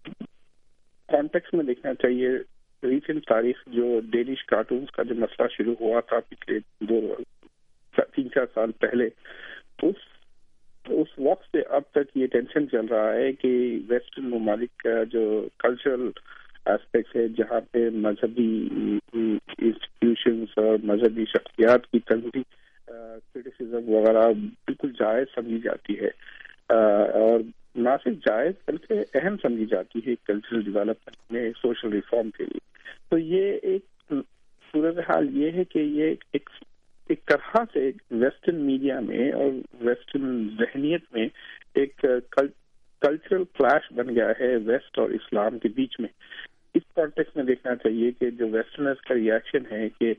کانٹیکس میں دیکھنا چاہیے. ریسنٹ تاریخ جو ڈینش کارٹونز کا جو مسئلہ شروع ہوا تھا پچھلے 3-4 سال پہلے, اس وقت سے اب تک یہ ٹینشن چل رہا ہے کہ ویسٹرن ممالک کا جو کلچرل ایسپیکٹس ہے, جہاں پہ مذہبی انسٹیٹیوشنز اور مذہبی شخصیات کی تنقید, کرٹیسزم وغیرہ بالکل جائز سمجھی جاتی ہے, اور نہ صرف جائز بلکہ اہم سمجھی جاتی ہے کلچرل ڈیولپمنٹ میں, سوشل ریفارم کے لیے. تو یہ ایک صورتحال یہ ہے کہ یہ ایک طرح سے ویسٹرن میڈیا میں اور ویسٹرن ذہنیت میں ایک کلچرل کلیش بن گیا ہے ویسٹ اور اسلام کے بیچ میں. اس کانٹیکس میں دیکھنا چاہیے کہ جو ویسٹرنرز کا ریئیکشن ہے کہ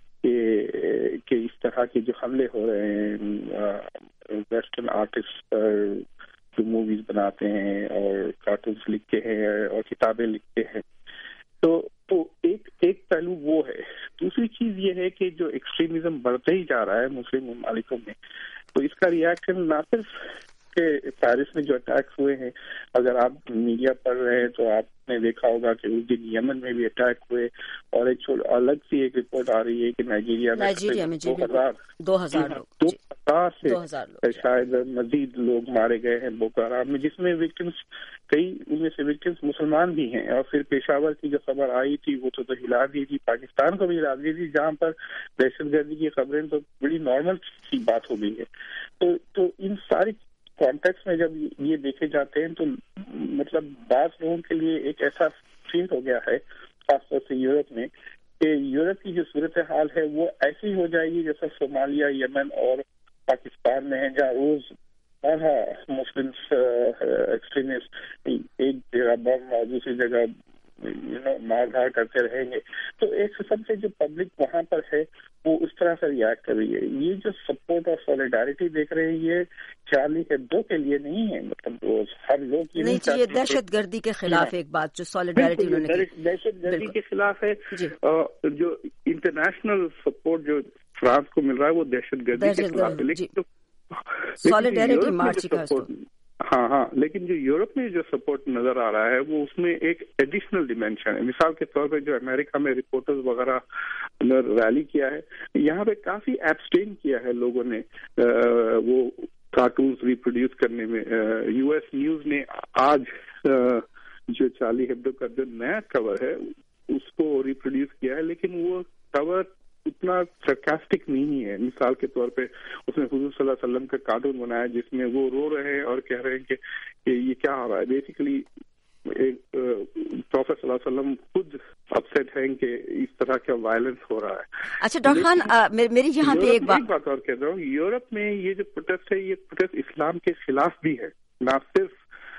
اس طرح کے جو حملے ہو رہے ہیں, ویسٹرن آرٹسٹ جو موویز بناتے ہیں اور کارٹونز لکھتے ہیں اور کتابیں لکھتے ہیں, تو ایک پہلو وہ ہے. دوسری چیز یہ ہے کہ جو ایکسٹریمزم بڑھتے ہی جا رہا ہے مسلم ممالکوں میں, تو اس کا ریئیکشن نہ صرف کہ پیرس میں جو اٹیکس ہوئے ہیں, اگر آپ میڈیا پڑھ رہے ہیں تو آپ نے دیکھا ہوگا کہ اس دن یمن میں بھی اٹیک ہوئے, اور ایک الگ سی ایک رپورٹ آ رہی ہے کہ نائجیریا میں 2000 سے شاید مزید لوگ مارے گئے ہیں بوکو حرام میں, جس میں وکٹمس کئی ان میں سے وکٹمس مسلمان بھی ہیں. اور پھر پشاور کی جو خبر آئی تھی وہ تو ہلا دی تھی, پاکستان کو بھی ہلا دی تھی, جہاں پر دہشت گردی کی خبریں تو بڑی نارمل سی بات ہو گئی ہے. تو ان ساری کانٹیکس میں جب یہ دیکھے جاتے ہیں تو مطلب بعض لوگوں کے لیے ایک ایسا فیل ہو گیا ہے, خاص طور سے یورپ میں, کہ یورپ کی جو صورتحال ہے وہ ایسی ہو جائے گی جیسا صومالیہ, یمن اور پاکستان میں ہے, جہاں روز مسلم ایکسٹریمسٹ ایک جگہ بم اور دوسری جگہ مار دھاڑ کرتے رہیں گے. تو ایک قسم سے جو پبلک وہاں پر ہے وہ اس طرح سے ریئیکٹ کر رہی ہے. یہ جو سپورٹ اور سولیڈارٹی دیکھ رہے ہیں یہ چارلی ایبڈو کے لیے نہیں ہے, مطلب ہر لوگ
نہیں چاہیے. دہشت گردی کے خلاف ایک بات جو سولیڈارٹی
دہشت گردی کے خلاف ہے, جو انٹرنیشنل سپورٹ جو فرانس کو مل رہا ہے وہ دہشت گردی کے خلاف ہے. لیکن
سولیڈارٹی مارچ کا
ہاں لیکن جو یورپ میں جو سپورٹ نظر آ رہا ہے وہ اس میں ایک ایڈیشنل ڈیمینشن ہے. مثال کے طور پہ جو امریکہ میں رپورٹرز وغیرہ نے ریلی کیا ہے, یہاں پہ کافی ایبسٹین کیا ہے لوگوں نے وہ کارٹونز ریپروڈیوس کرنے میں. یو ایس نیوز نے آج جو چارلی ہیبڈو کا جو نیا کور ہے اس کو ریپروڈیوس کیا ہے, لیکن وہ کور اتنا سرکاسٹک نہیں ہے. مثال کے طور پہ اس نے حضور صلی اللہ علیہ وسلم کا کارٹون بنایا جس میں وہ رو رہے ہیں اور کہہ رہے ہیں کہ یہ کیا ہو رہا ہے. بیسیکلی پروفیٹ صلی اللہ علیہ وسلم خود اپسیٹ ہیں کہ اس طرح کا وائلنس ہو رہا ہے.
اچھا ڈاکٹر خان, میری یہاں پہ ایک
بات اور کہہ رہا ہوں, یورپ میں یہ جو پروٹیسٹ ہے یہ پروٹیسٹ اسلام کے خلاف بھی ہے, نہ صرف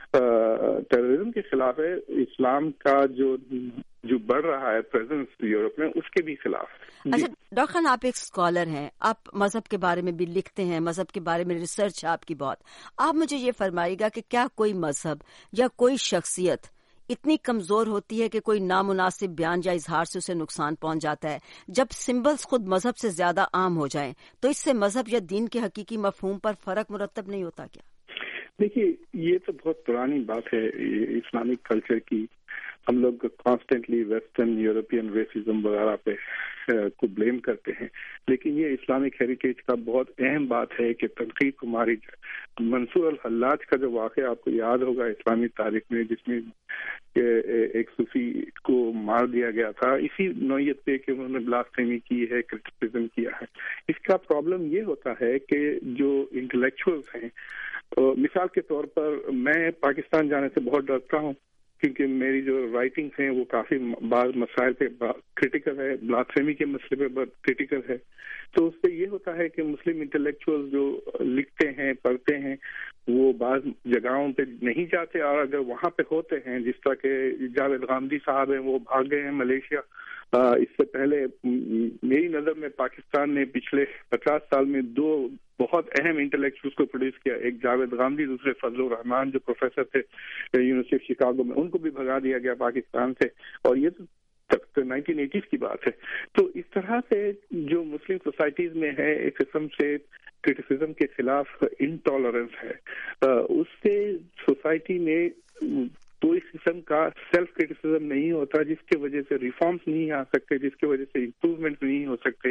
ٹیررزم کے خلاف ہے, اسلام کا جو بڑھ رہا ہے پریزنس یورپ میں اس کے بھی خلاف.
اچھا ڈاکٹر خان, آپ ایک اسکالر ہیں, آپ مذہب کے بارے میں بھی لکھتے ہیں, مذہب کے بارے میں ریسرچ ہے آپ کی بہت. آپ مجھے یہ فرمائیے گا کہ کیا کوئی مذہب یا کوئی شخصیت اتنی کمزور ہوتی ہے کہ کوئی نامناسب بیان یا اظہار سے اسے نقصان پہنچ جاتا ہے؟ جب سمبلز خود مذہب سے زیادہ عام ہو جائیں تو اس سے مذہب یا دین کے حقیقی مفہوم پر فرق مرتب نہیں ہوتا کیا؟
دیکھیے یہ تو بہت پرانی بات ہے اسلامک کلچر کی. ہم لوگ کانسٹنٹلی ویسٹرن یورپین ریسزم وغیرہ پہ کو بلیم کرتے ہیں, لیکن یہ اسلامک ہیریٹیج کا بہت اہم بات ہے کہ تنقید کو ماری جائے. منصور الحلاج کا جو واقعہ آپ کو یاد ہوگا اسلامی تاریخ میں, جس میں ایک صوفی کو مار دیا گیا تھا اسی نوعیت پہ کہ انہوں نے بلاسفیمی کی ہے, کرٹیسزم کیا ہے. اس کا پرابلم یہ ہوتا ہے کہ جو انٹلیکچوئلز ہیں, مثال کے طور پر میں پاکستان جانے سے بہت ڈرتا ہوں کیونکہ میری جو رائٹنگز ہیں وہ کافی بعض مسائل پہ کریٹیکل ہے, بلاسفیمی کے مسئلے پہ بہت کریٹیکل ہے. تو اس سے یہ ہوتا ہے کہ مسلم انٹلیکچوئل جو لکھتے ہیں پڑھتے ہیں وہ بعض جگہوں پہ نہیں جاتے, اور اگر وہاں پہ ہوتے ہیں جس طرح کہ جاوید غامدی صاحب ہیں وہ بھاگ گئے ہیں ملیشیا. اس سے پہلے میری نظر میں پاکستان نے پچھلے 50 سال میں 2 بہت اہم انٹلیکچوئلس کو پروڈیوس کیا, ایک جاوید غامدی, دوسرے فضل الرحمان جو پروفیسر تھے یونیورسٹی آف شکاگو میں, ان کو بھی بھگا دیا گیا پاکستان سے, اور یہ تو 1980s کی بات ہے. تو اس طرح سے جو مسلم سوسائٹیز میں ہے ایک قسم سے کرٹیسزم کے خلاف انٹالرنس ہے, اس سے سوسائٹی میں تو اس قسم کا سیلف کرٹیسزم نہیں ہوتا جس کی وجہ سے ریفارمز نہیں آ سکتے, جس کی وجہ سے امپروومنٹ نہیں ہو سکتے,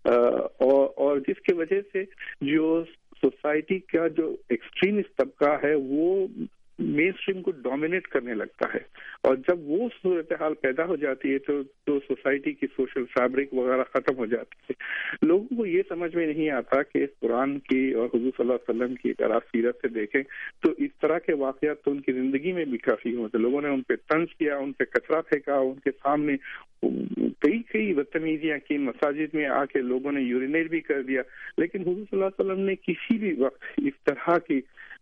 اور جس کی وجہ سے جو سوسائٹی کا جو ایکسٹریمسٹ طبقہ ہے وہ مین اسٹریم کو ڈومینیٹ کرنے لگتا ہے. اور جب وہ صورتحال پیدا ہو جاتی ہے تو سوسائٹی کی سوشل فیبرک وغیرہ ختم ہو جاتی ہے. لوگوں کو یہ سمجھ میں نہیں آتا کہ قرآن کی اور حضور صلی اللہ علیہ وسلم کی اگر آپ سیرت سے دیکھیں تو اس طرح کے واقعات تو ان کی زندگی میں بھی کافی ہوتے. لوگوں نے ان پہ طنز کیا, ان پہ کچرا پھینکا, ان کے سامنے کئی بدتمیزیاں کی, مساجد میں آ کے لوگوں نے یورینیٹ بھی کر دیا, لیکن حضور صلی اللہ علیہ وسلم نے کسی بھی وقت اس طرح کی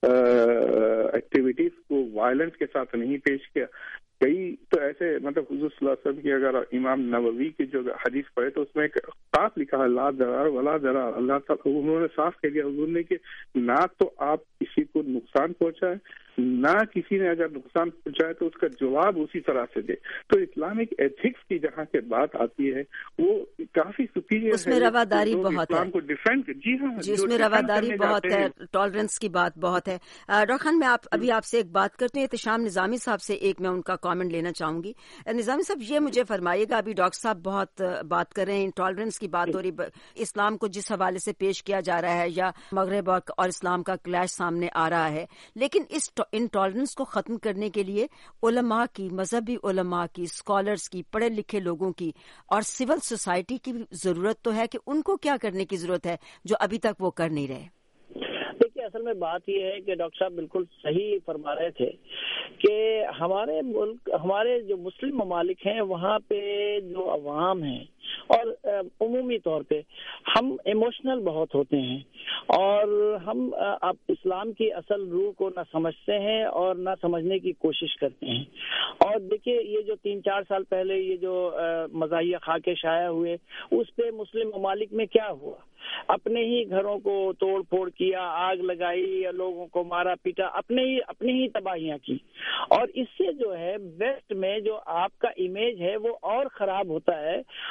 ایکٹیویٹیز کو وائلنس کے ساتھ نہیں پیش کیا. کئی تو ایسے مطلب حضور صلی اللہ علیہ وسلم کی اگر امام نووی کی جو حدیث پڑھے تو اس میں صاف لکھا ہے لا ضرر ولا ضرار. اللہ تعالیٰ انہوں نے صاف کہہ دیا حضور نے کہ نہ تو آپ کسی کو نقصان پہنچائیں, نہ کسی نے اگر نقصان پہنچائے تو اس کا جواب اسی طرح سے دے. تو اسلامک ایتھکس کی جہاں سے بات آتی ہے وہ کافی سپیریئر ہے,
اس میں رواداری بہت ہے,
کو ڈیفینڈ. جی ہاں
جی اس میں رواداری بہت ہے, ٹالرنس کی بات بہت ہے. ڈاکٹر خان میں ابھی آپ سے ایک بات کرتے ہیں, احتشام نظامی صاحب سے ایک میں ان کا کامنٹ لینا چاہوں گی. نظامی صاحب یہ مجھے فرمائیے گا, ابھی ڈاکٹر صاحب بہت بات کر رہے ہیں, انٹالرنس کی بات ہو رہی, اسلام کو جس حوالے سے پیش کیا جا رہا ہے یا مغرب اور اسلام کا کلیش سامنے آ رہا ہے, لیکن اس انٹالرنس کو ختم کرنے کے لیے علماء کی, مذہبی علماء کی, اسکالرس کی, پڑھے لکھے لوگوں کی اور سول سوسائٹی کی ضرورت تو ہے کہ ان کو کیا کرنے کی ضرورت ہے جو ابھی تک وہ کر نہیں رہے.
دیکھیے اصل میں بات یہ ہے کہ ڈاکٹر صاحب بالکل صحیح فرما رہے تھے کہ ہمارے ملک, ہمارے جو مسلم ممالک ہیں وہاں پہ جو عوام ہیں اور عمومی طور پہ ہم ایموشنل بہت ہوتے ہیں اور ہم اب اسلام کی اصل روح کو نہ سمجھتے ہیں اور نہ سمجھنے کی کوشش کرتے ہیں. اور دیکھیے یہ جو 3-4 سال پہلے یہ جو مزاحیہ خاکے شائع ہوئے اس پہ مسلم ممالک میں کیا ہوا, اپنے ہی گھروں کو توڑ پھوڑ کیا, آگ لگائی, لوگوں کو مارا پیٹا, اپنی ہی تباہیاں کی. اور اس سے جو ہے ویسٹ میں جو آپ کا امیج ہے وہ اور خراب ہوتا ہے اور آپ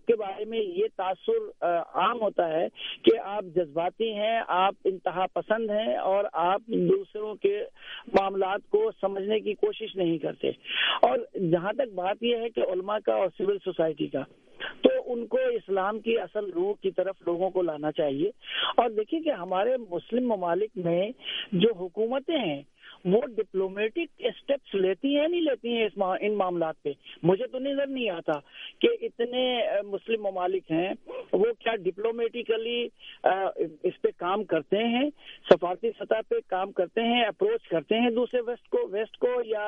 آپ کے بارے میں یہ تاثر عام ہوتا ہے کہ آپ جذباتی ہیں، آپ انتہا پسند ہیں اور آپ دوسروں کے معاملات کو سمجھنے کی کوشش نہیں کرتے. اور جہاں تک بات یہ ہے کہ علماء کا اور سول سوسائٹی کا، تو ان کو اسلام کی اصل روح کی طرف لوگوں کو لانا چاہیے. اور دیکھیے کہ ہمارے مسلم ممالک میں جو حکومتیں ہیں وہ ڈپلومیٹک اسٹیپس لیتی ہیں نہیں لیتی ہیں ان معاملات پہ. مجھے تو نظر نہیں آتا کہ اتنے مسلم ممالک ہیں وہ کیا ڈپلومیٹیکلی اس پہ کام کرتے ہیں، سفارتی سطح پہ کام کرتے ہیں، اپروچ کرتے ہیں دوسرے ویسٹ کو یا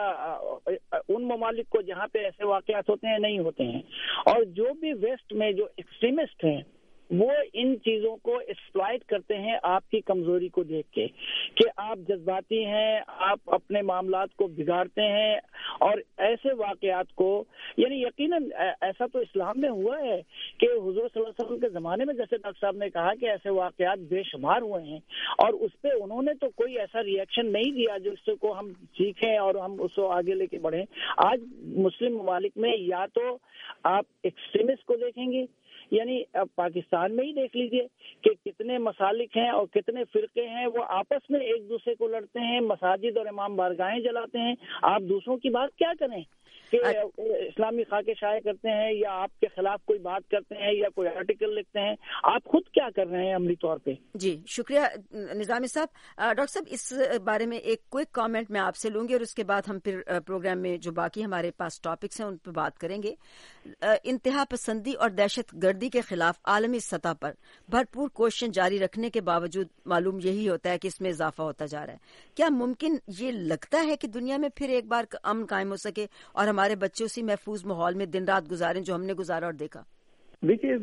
ان ممالک کو جہاں پہ ایسے واقعات ہوتے ہیں نہیں ہوتے ہیں. اور جو بھی ویسٹ میں جو ایکسٹریمسٹ ہیں وہ ان چیزوں کو ایکسپلائٹ کرتے ہیں آپ کی کمزوری کو دیکھ کے کہ آپ جذباتی ہیں، آپ اپنے معاملات کو بگاڑتے ہیں. اور ایسے واقعات کو یعنی یقیناً ایسا تو اسلام میں ہوا ہے کہ حضور صلی اللہ علیہ وسلم کے زمانے میں جیسے ڈاکٹر صاحب نے کہا کہ ایسے واقعات بے شمار ہوئے ہیں اور اس پہ انہوں نے تو کوئی ایسا ری ایکشن نہیں دیا جس کو ہم سیکھیں اور ہم اس کو آگے لے کے بڑھیں. آج مسلم ممالک میں یا تو آپ ایکسٹریمسٹ کو دیکھیں گے، یعنی اب پاکستان میں ہی دیکھ لیجئے کہ کتنے مسالک ہیں اور کتنے فرقے ہیں، وہ آپس میں ایک دوسرے کو لڑتے ہیں، مساجد اور امام بارگاہیں جلاتے ہیں. آپ دوسروں کی بات کیا کریں کہ اسلامی خاکے شائع کرتے ہیں یا آپ کے خلاف کوئی بات کرتے ہیں یا کوئی آرٹیکل لکھتے ہیں، آپ خود کیا کر رہے ہیں عملی طور پہ؟
جی شکریہ نظامی صاحب. ڈاکٹر صاحب اس بارے میں ایک کوئک کامنٹ میں آپ سے لوں گی اور اس کے بعد ہم پھر پروگرام میں جو باقی ہمارے پاس ٹاپکس ہیں ان پہ بات کریں گے. انتہا پسندی اور دہشت گردی کے خلاف عالمی سطح پر بھرپور کوششیں جاری رکھنے کے باوجود معلوم یہی ہوتا ہے کہ اس میں اضافہ ہوتا جا رہا ہے. کیا ممکن یہ لگتا ہے کہ دنیا میں پھر ایک بار امن قائم ہو سکے اور ہمارے بچے اسی محفوظ ماحول میں دن رات گزاریں جو ہم نے گزارا اور دیکھا؟
دیکھیے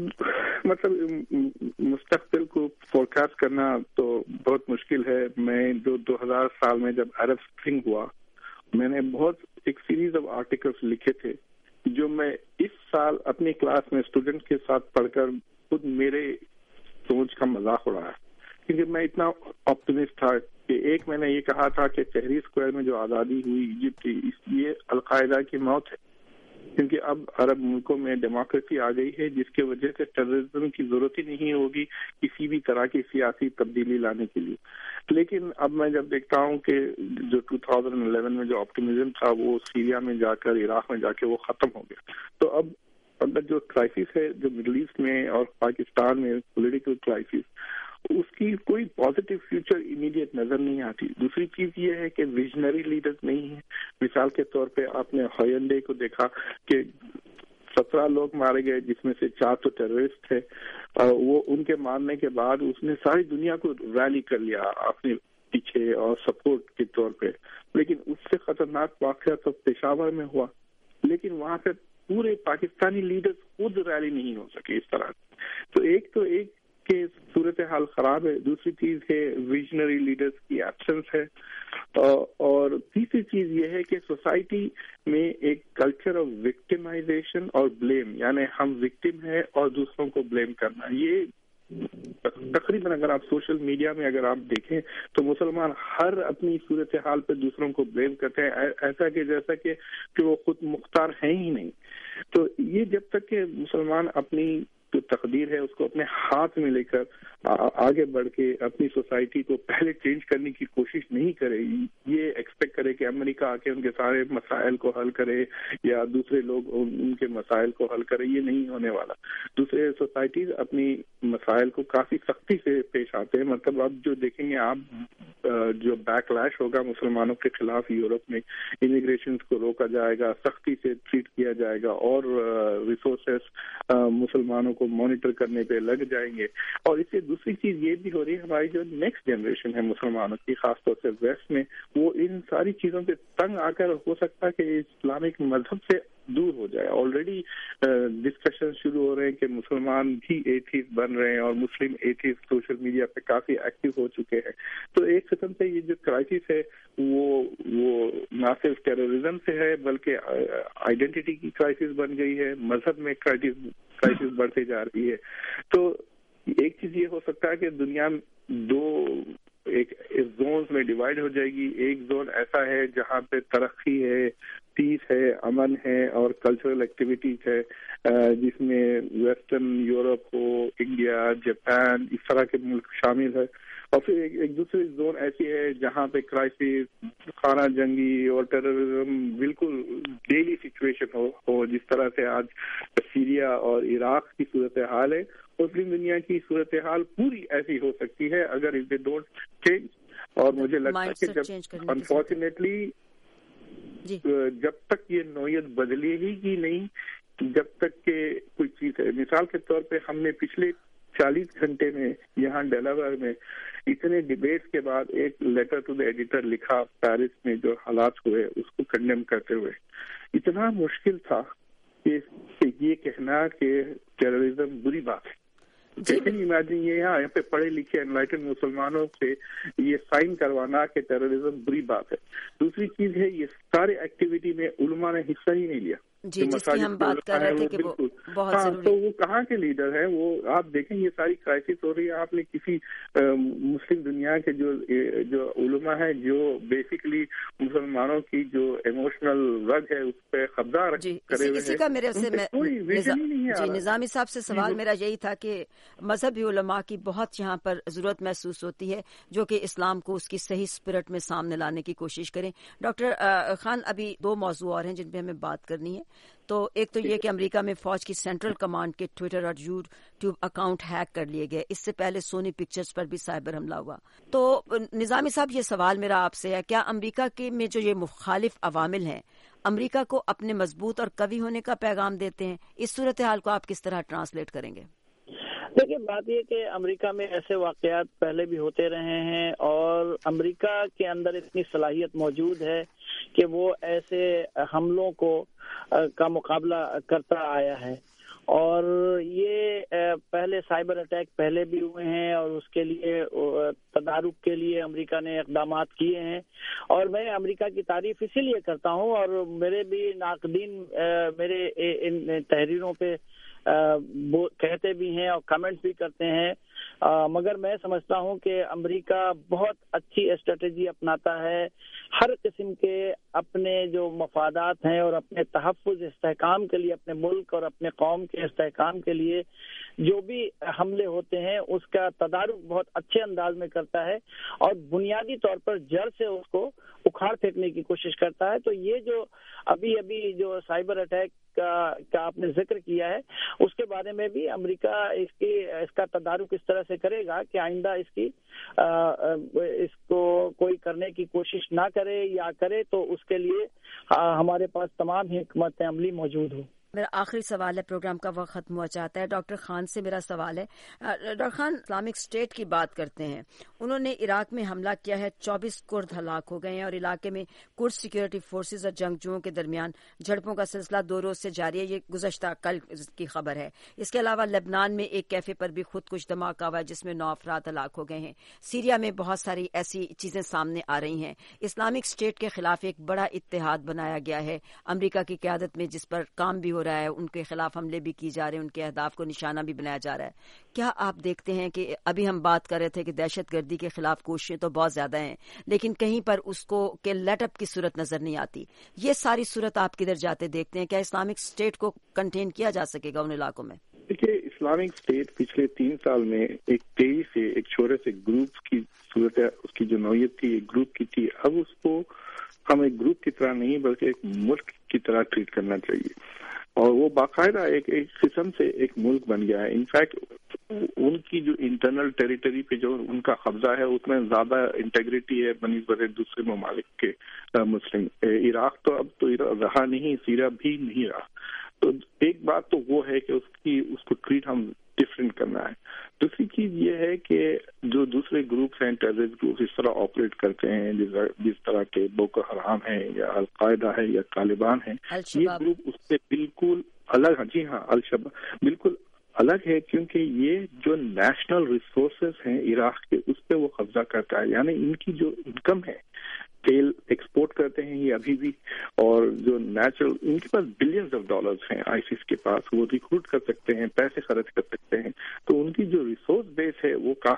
مطلب مستقبل کو فورکاسٹ کرنا تو بہت مشکل ہے. میں جو 2000 سال میں جب عرب اسپرنگ ہوا میں نے بہت ایک سیریز آف آرٹیکلس لکھے تھے جو میں اس سال اپنی کلاس میں اسٹوڈنٹ کے ساتھ پڑھ کر خود میرے سوچ کا مذاق اڑایا، کیونکہ میں اتنا آپٹمسٹ تھا کہ ایک میں نے یہ کہا تھا کہ تحریر اسکوائر میں جو آزادی ہوئی ایجپٹ کی، یہ القاعدہ کی موت ہے، کیونکہ اب عرب ملکوں میں ڈیموکریسی آ گئی ہے جس کی وجہ سے ٹیررزم کی ضرورت ہی نہیں ہوگی کسی بھی طرح کی سیاسی تبدیلی لانے کے لیے. لیکن اب میں جب دیکھتا ہوں کہ جو 2011 میں جو آپٹمزم تھا وہ سیریا میں جا کر عراق میں جا کے وہ ختم ہو گیا. تو اب اگر جو کرائسس ہے جو مڈل ایسٹ میں اور پاکستان میں پولیٹیکل کرائسس، اس کی کوئی پازیٹیو فیوچر امیڈیٹ نظر نہیں آتی. دوسری چیز یہ ہے کہ ویژنری لیڈرز نہیں ہیں. مثال کے طور پہ آپ نے ہائینڈے کو دیکھا کہ 17 لوگ مارے گئے جس میں سے 4 تو ٹیررسٹ تھے. وہ ان کے مارنے کے بعد اس نے ساری دنیا کو ریلی کر لیا اپنے پیچھے اور سپورٹ کے طور پہ. لیکن اس سے خطرناک واقعہ تو پشاور میں ہوا، لیکن وہاں پہ پورے پاکستانی لیڈرز خود ریلی نہیں ہو سکے اس طرح. تو ایک کہ صورتحال خراب ہے، دوسری چیز ہے ویژنری لیڈرز کی ایبسنس ہے، اور تیسری چیز یہ ہے کہ سوسائٹی میں ایک کلچر آف وکٹمائزیشن اور بلیم، یعنی ہم وکٹم ہیں اور دوسروں کو بلیم کرنا. یہ تقریباً اگر آپ سوشل میڈیا میں اگر آپ دیکھیں تو مسلمان ہر اپنی صورتحال پہ دوسروں کو بلیم کرتے ہیں، ایسا کہ جیسا کہ وہ خود مختار ہیں ہی نہیں. تو یہ جب تک کہ مسلمان اپنی جو تقدیر ہے اس کو اپنے ہاتھ میں لے کر آگے بڑھ کے اپنی سوسائٹی کو پہلے چینج کرنے کی کوشش نہیں کرے، یہ ایکسپیکٹ کرے کہ امریکہ آ کے ان کے سارے مسائل کو حل کرے یا دوسرے لوگ ان کے مسائل کو حل کرے، یہ نہیں ہونے والا. دوسرے سوسائٹیز اپنی مسائل کو کافی سختی سے پیش آتے ہیں. مطلب اب جو دیکھیں گے آپ جو بیک لیش ہوگا مسلمانوں کے خلاف یورپ میں، امیگریشن کو روکا جائے گا، سختی سے ٹریٹ کیا جائے گا اور ریسورسز مسلمانوں کو مانیٹر کرنے پہ لگ جائیں گے. اور اس سے دوسری چیز یہ بھی ہو رہی ہے ہماری جو نیکسٹ جنریشن ہے مسلمانوں کی، خاص طور سے ویسٹ میں، وہ ان ساری چیزوں سے تنگ آ کر ہو سکتا ہے کہ اسلامک مذہب سے دور ہو جائے. آلریڈی ڈسکشن شروع ہو رہے ہیں کہ مسلمان بھی ایتھیسٹ بن رہے ہیں اور مسلم ایتھیسٹ سوشل میڈیا پہ کافی ایکٹیو ہو چکے ہیں. تو ایک قسم سے یہ جو کرائسس ہے وہ نہ صرف ٹیررزم سے ہے بلکہ آئیڈینٹی کی کرائسس بن گئی ہے، مذہب میں کرائسس بڑھتی جا رہی ہے. تو ایک چیز یہ ہو سکتا ہے کہ دنیا دو زونز میں ڈیوائڈ ہو جائے گی. ایک زون ایسا ہے جہاں پہ ترقی ہے، پیس ہے, امن ہے اور کلچرل ایکٹیویٹیز ہے جس میں ویسٹرن یورپ ہو, انڈیا, جاپان, اس طرح کے ملک شامل ہے. اور پھر ایک دوسری زون ایسی ہے جہاں پہ کرائسس, خانہ جنگی اور ٹیررزم بالکل ڈیلی سچویشن ہو جس طرح سے آج سیریا اور عراق کی صورتحال ہے. مسلم دنیا کی صورتحال پوری ایسی ہو سکتی ہے اگر اس دے ڈونٹ چینج. اور مجھے لگتا ہے کہ جب انفارچونیٹلی جب تک یہ نوعیت بدلے ہی کی نہیں, جب تک کہ کوئی چیز ہے, مثال کے طور پہ ہم نے پچھلے 40 گھنٹے میں یہاں ڈیلاویئر میں اتنے ڈیبیٹس کے بعد ایک لیٹر ٹو دا ایڈیٹر لکھا پیرس میں جو حالات ہوئے اس کو کنڈیم کرتے ہوئے. اتنا مشکل تھا کہ یہ کہنا کہ ٹیررزم بری بات ہے. لیکن امیجن یہ یہاں پہ پڑھے لکھے انلائٹن مسلمانوں سے یہ سائن کروانا کہ ٹیررزم بری بات ہے. دوسری چیز ہے یہ سارے ایکٹیویٹی میں علماء نے حصہ ہی نہیں لیا.
جی, جس کی ہم بات کر رہے تھے کہ وہ بہت ضروری.
تو وہ کہاں کے لیڈر ہیں؟ وہ آپ دیکھیں یہ ساری کرائسس ہو رہی ہے. آپ نے کسی مسلم دنیا کے جو علماء ہیں جو بیسکلی مسلمانوں کی جو ایموشنل رگ ہے اس پہ قبضہ کرے ہوئے
اسی کا میرے سے جی نظامی صاحب سے سوال میرا یہی تھا کہ مذہبی علماء کی بہت یہاں پر ضرورت محسوس ہوتی ہے جو کہ اسلام کو اس کی صحیح اسپرٹ میں سامنے لانے کی کوشش کریں. ڈاکٹر خان, ابھی 2 موضوع اور ہیں جن پہ ہمیں بات کرنی ہے. تو ایک تو یہ کہ امریکہ میں فوج کی سینٹرل کمانڈ کے ٹویٹر اور یوٹیوب اکاؤنٹ ہیک کر لیے گئے. اس سے پہلے سونی پکچرز پر بھی سائبر حملہ ہوا. تو نظامی صاحب یہ سوال میرا آپ سے ہے, کیا امریکہ کے میں جو یہ مخالف عوامل ہیں امریکہ کو اپنے مضبوط اور قوی ہونے کا پیغام دیتے ہیں؟ اس صورتحال کو آپ کس طرح ٹرانسلیٹ کریں گے؟
دیکھیے, بات یہ کہ امریکہ میں ایسے واقعات پہلے بھی ہوتے رہے ہیں اور امریکہ کے اندر اتنی صلاحیت موجود ہے کہ وہ ایسے حملوں کا مقابلہ کرتا آیا ہے. اور یہ پہلے سائبر اٹیک پہلے بھی ہوئے ہیں اور اس کے لیے تدارک کے لیے امریکہ نے اقدامات کیے ہیں. اور میں امریکہ کی تعریف اسی لیے کرتا ہوں اور میرے بھی ناقدین میرے ان تحریروں پہ کہتے بھی ہیں اور کمنٹس بھی کرتے ہیں, مگر میں سمجھتا ہوں کہ امریکہ بہت اچھی اسٹریٹجی اپناتا ہے. ہر قسم کے اپنے جو مفادات ہیں اور اپنے تحفظ استحکام کے لیے, اپنے ملک اور اپنے قوم کے استحکام کے لیے جو بھی حملے ہوتے ہیں اس کا تدارک بہت اچھے انداز میں کرتا ہے اور بنیادی طور پر جڑ سے اس کو اکھاڑ پھینکنے کی کوشش کرتا ہے. تو یہ جو ابھی جو سائبر اٹیک کا آپ نے ذکر کیا ہے اس کے بارے میں بھی امریکہ اس کا تدارک اس طرح سے کرے گا کہ آئندہ اس کو کوئی کرنے کی کوشش نہ کرے, یا کرے تو اس کے لیے ہمارے پاس تمام حکمت عملی موجود ہو.
میرا آخری سوال ہے, پروگرام کا وقت ختم ہوا چاہتا ہے. ڈاکٹر خان سے میرا سوال ہے. ڈاکٹر خان, اسلامک اسٹیٹ کی بات کرتے ہیں. انہوں نے عراق میں حملہ کیا ہے, 24 کرد ہلاک ہو گئے ہیں اور علاقے میں کرد سیکیورٹی فورسز اور جنگجوؤں کے درمیان جھڑپوں کا سلسلہ 2 روز سے جاری ہے. یہ گزشتہ کل کی خبر ہے. اس کے علاوہ لبنان میں ایک کیفے پر بھی خود کش دھماکہ ہوا ہے جس میں 9 افراد ہلاک ہو گئے ہیں. سیریا میں بہت ساری ایسی چیزیں سامنے آ رہی ہیں. اسلامک اسٹیٹ کے خلاف ایک بڑا اتحاد بنایا گیا ہے امریکہ کی قیادت میں, جس پر کام بھی ہو رہا ہے, ان کے خلاف حملے بھی کی جا رہے ہیں, ان کے اہداف کو نشانہ بھی بنایا جا رہا ہے. کیا آپ دیکھتے ہیں کہ ابھی ہم بات کر رہے تھے کہ دہشت گردی کے خلاف کوششیں تو بہت زیادہ ہیں لیکن کہیں پر اس کو کہ لیٹ اپ کی صورت نظر نہیں آتی. یہ ساری صورت آپ کدھر جاتے دیکھتے ہیں؟ کیا اسلامک اسٹیٹ کو کنٹین کیا جا سکے گا ان علاقوں میں؟
دیکھیے, اسلامک اسٹیٹ پچھلے 3 سال میں ایک تیزی سے ایک چھوٹے سے گروپ کی صورت ہے, اس کی جو نوعیت تھی ایک گروپ کی تھی. اب اس کو ہم ایک گروپ کی طرح نہیں بلکہ ایک ملک کی طرح ٹریٹ کرنا چاہیے اور وہ باقاعدہ ایک قسم سے ایک ملک بن گیا ہے. انفیکٹ ان کی جو انٹرنل ٹیریٹری پہ جو ان کا قبضہ ہے اس میں زیادہ انٹیگریٹی ہے بنسبت دوسرے ممالک کے. مسلم عراق تو اب تو رہا نہیں, سیریا بھی نہیں رہا. تو ایک بات تو وہ ہے کہ اس کو ٹریٹ ہم ڈفرینٹ کرنا ہے. دوسری چیز یہ ہے کہ جو دوسرے گروپس ہیں, ٹیررسٹ گروپ اس طرح آپریٹ کرتے ہیں جس طرح کے بوکو حرام ہے یا القاعدہ ہے یا طالبان ہے, یہ گروپ اس سے بالکل الگ. جی ہاں, الشباب بالکل الگ ہے کیونکہ یہ جو نیشنل ریسورسز ہیں عراق کے اس پہ وہ قبضہ کرتا ہے. یعنی ان کی جو انکم ہے, تیل ایکسپورٹ کرتے ہیں یہ ابھی بھی, اور جو نیچرل ان کے پاس بلینز آف ڈالرز ہیں آئیسس کے پاس, وہ ریکروٹ کر سکتے ہیں, پیسے خرچ کر سکتے ہیں. تو ان کی جو ریسورس بیس ہے وہ کافی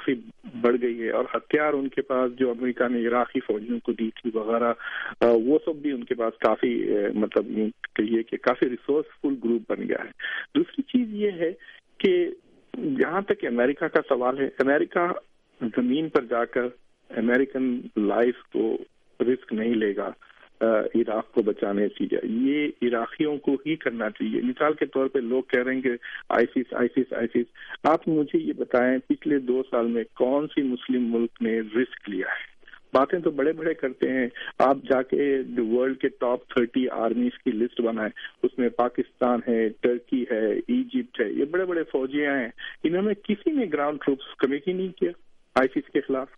بڑھ گئی ہے، اور ہتھیار ان کے پاس جو امریکہ نے عراقی فوجیوں کو دی تھی وغیرہ، وہ سب بھی ان کے پاس کافی مطلب کہیے کہ کافی ریسورسفل گروپ بن گیا ہے۔ دوسری چیز یہ ہے کہ جہاں تک امریکہ کا سوال ہے، امریکہ زمین پر جا کر امریکن لائف کو رسک نہیں لے گا عراق کو بچانے کی، یہ عراقیوں کو ہی کرنا چاہیے۔ مثال کے طور پہ لوگ کہہ رہے ہیں کہ آئیسس آئیسس آئیسس، آپ مجھے یہ بتائیں پچھلے 2 سال میں کون سی مسلم ملک نے رسک لیا ہے؟ باتیں تو بڑے بڑے کرتے ہیں، آپ جا کے ورلڈ کے ٹاپ 30 آرمیز کی لسٹ بنائیں، اس میں پاکستان ہے، ٹرکی ہے، ایجپٹ ہے، یہ بڑے بڑے فوجیاں ہیں، انہوں نے کسی نے گراؤنڈ ٹروپس کمی ہی نہیں کیا آئیسس کے خلاف۔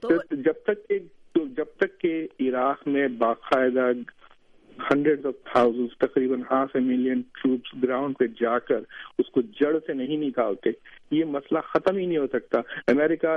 جب تک کہ عراق میں باقاعدہ ہنڈریڈ آف تھاؤزنڈ، تقریباً 500,000 ٹروپس گراؤنڈ پہ جا کر اس کو جڑ سے نہیں نکالتے، یہ مسئلہ ختم ہی نہیں ہو سکتا۔ امریکہ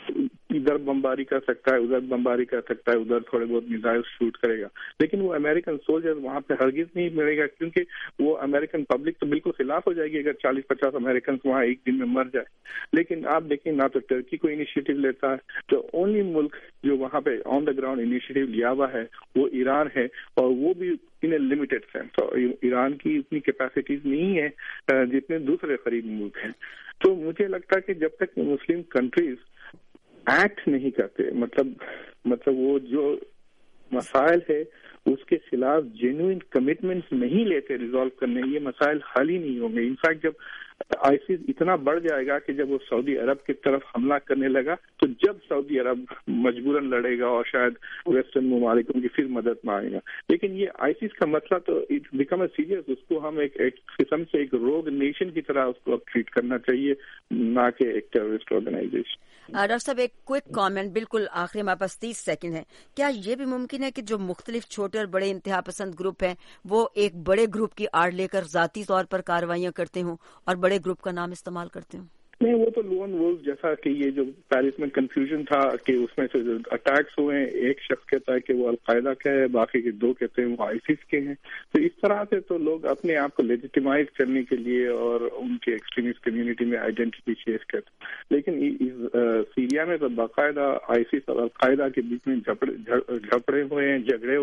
ادھر بمباری کر سکتا ہے، ادھر بمباری کر سکتا ہے، ادھر تھوڑے بہت میزائل شوٹ کرے گا، لیکن وہ امریکن سولجر وہاں پہ ہرگز نہیں ملے گا، کیونکہ وہ امریکن پبلک تو بالکل خلاف ہو جائے گی اگر 40-50 امریکن وہاں ایک دن میں مر جائے۔ لیکن آپ دیکھیں، نہ تو ٹرکی کو انیشیٹو لیتا ہے، تو اونلی ملک جو وہاں پہ آن دا گراؤنڈ انیشیٹو لیا ہوا ہے وہ ایران ہے، اور وہ بھی in a limited sense. Iran کی اتنی کیپیسٹیز نہیں ہے جتنے دوسرے قریبی ملک ہیں۔ تو مجھے لگتا ہے کہ جب تک مسلم کنٹریز ایکٹ نہیں کرتے، مطلب وہ جو مسائل ہے اس کے خلاف جینوئن کمٹمنٹس نہیں لیتے ریزالو کرنے، یہ مسائل حل ہی نہیں ہوں گے۔ انفیکٹ جب آئیسس اتنا بڑھ جائے گا کہ جب وہ سعودی عرب کی طرف حملہ کرنے لگا، تو جب سعودی عرب مجبوراً لڑے گا اور شاید ویسٹرن ممالکوں کی پھر مدد مانگے گا، لیکن یہ آئیسس کا مسئلہ تو اٹ بیکم اے سیریس، اس کو ہم ایک قسم سے ایک روگ نیشن کی طرح اس کو اب ٹریٹ کرنا چاہیے، نہ کہ ایک ٹیررسٹ آرگنائزیشن۔
ڈاکٹر صاحب ایک کوئک کامنٹ، بالکل آخری، ہمارے پاس 30 سیکنڈ ہے، کیا یہ بھی ممکن ہے کہ جو مختلف چھوٹے اور بڑے انتہا پسند گروپ ہیں وہ ایک بڑے گروپ کی آڑ لے کر ذاتی طور پر کارروائیاں کرتے ہوں اور بڑے گروپ کا نام استعمال کرتے ہوں؟
نہیں، وہ تو لون وولف جیسا کہ یہ جو پیرس میں کنفیوژن تھا کہ اس میں سے اٹیکس ہوئے ہیں، ایک شخص کہتا ہے کہ وہ القاعدہ کا ہے، باقی کے 2 کہتے ہیں وہ آئیسس کے ہیں، تو اس طرح سے تو لوگ اپنے آپ کو لیجیٹیمائز کرنے کے لیے اور ان کے ایکسٹریمسٹ کمیونٹی میں آئیڈینٹی شیئر کرتے ہیں۔ لیکن سیریا میں تو باقاعدہ آئیسس اور القاعدہ کے بیچ میں جھگڑے ہوئے ہیں،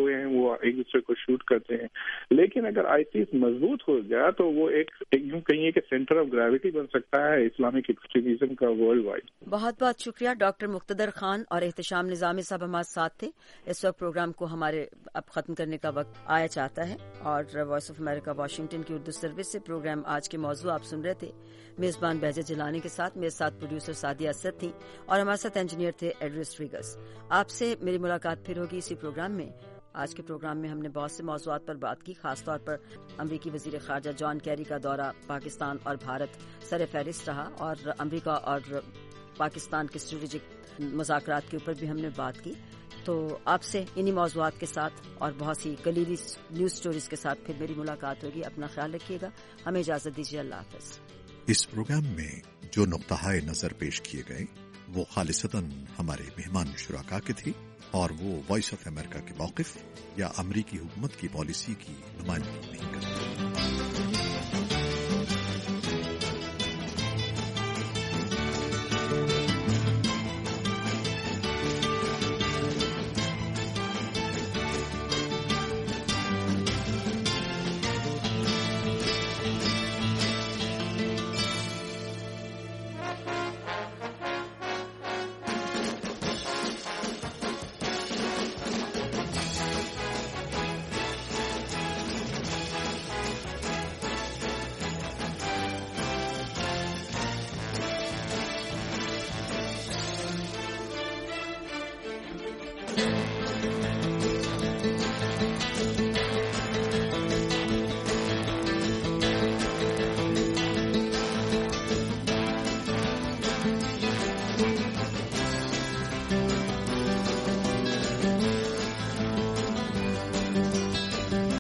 وہ ایک دوسرے کو شوٹ کرتے ہیں۔ لیکن اگر آئیسس مضبوط ہو گیا تو وہ ایک یوں کہیے کہ سینٹر آف گریوٹی بن سکتا ہے اسلامک ایکسٹریمزم کا ورلڈ وائڈ۔
بہت بہت شکریہ ڈاکٹر مقتدر خان اور احتشام نظامی صاحب ہمارے ساتھ تھے۔ اس وقت پروگرام کو ہمارے اب ختم کرنے کا وقت آیا چاہتا ہے، اور وائس آف امریکہ واشنگٹن کی اردو سروس سے پروگرام آج کے موضوع آپ سن رہے تھے، میزبان بہجت جیلانی کے ساتھ، میرے ساتھ پروڈیوسر سعدیہ اسد تھی، اور ہمارے ساتھ انجینئر تھے ایڈریس ریگس۔ آپ سے میری ملاقات پھر ہوگی اسی پروگرام میں۔ آج کے پروگرام میں ہم نے بہت سے موضوعات پر بات کی، خاص طور پر امریکی وزیر خارجہ جان کیری کا دورہ پاکستان اور بھارت سر فہرست رہا، اور امریکہ اور پاکستان کے اسٹریٹجک مذاکرات کے اوپر بھی ہم نے بات کی۔ تو آپ سے انہی موضوعات کے ساتھ اور بہت سی کلیدی نیوز سٹوریز کے ساتھ پھر میری ملاقات ہوگی۔ اپنا خیال رکھیے گا، ہمیں اجازت دیجیے، اللہ حافظ۔
اس پروگرام میں جو نقطۂ نظر پیش کیے گئے وہ خالصتاً ہمارے مہمان شرکاء کے تھے، اور وہ وائس آف امریکہ کے موقف یا امریکی حکومت کی پالیسی کی نمائندگی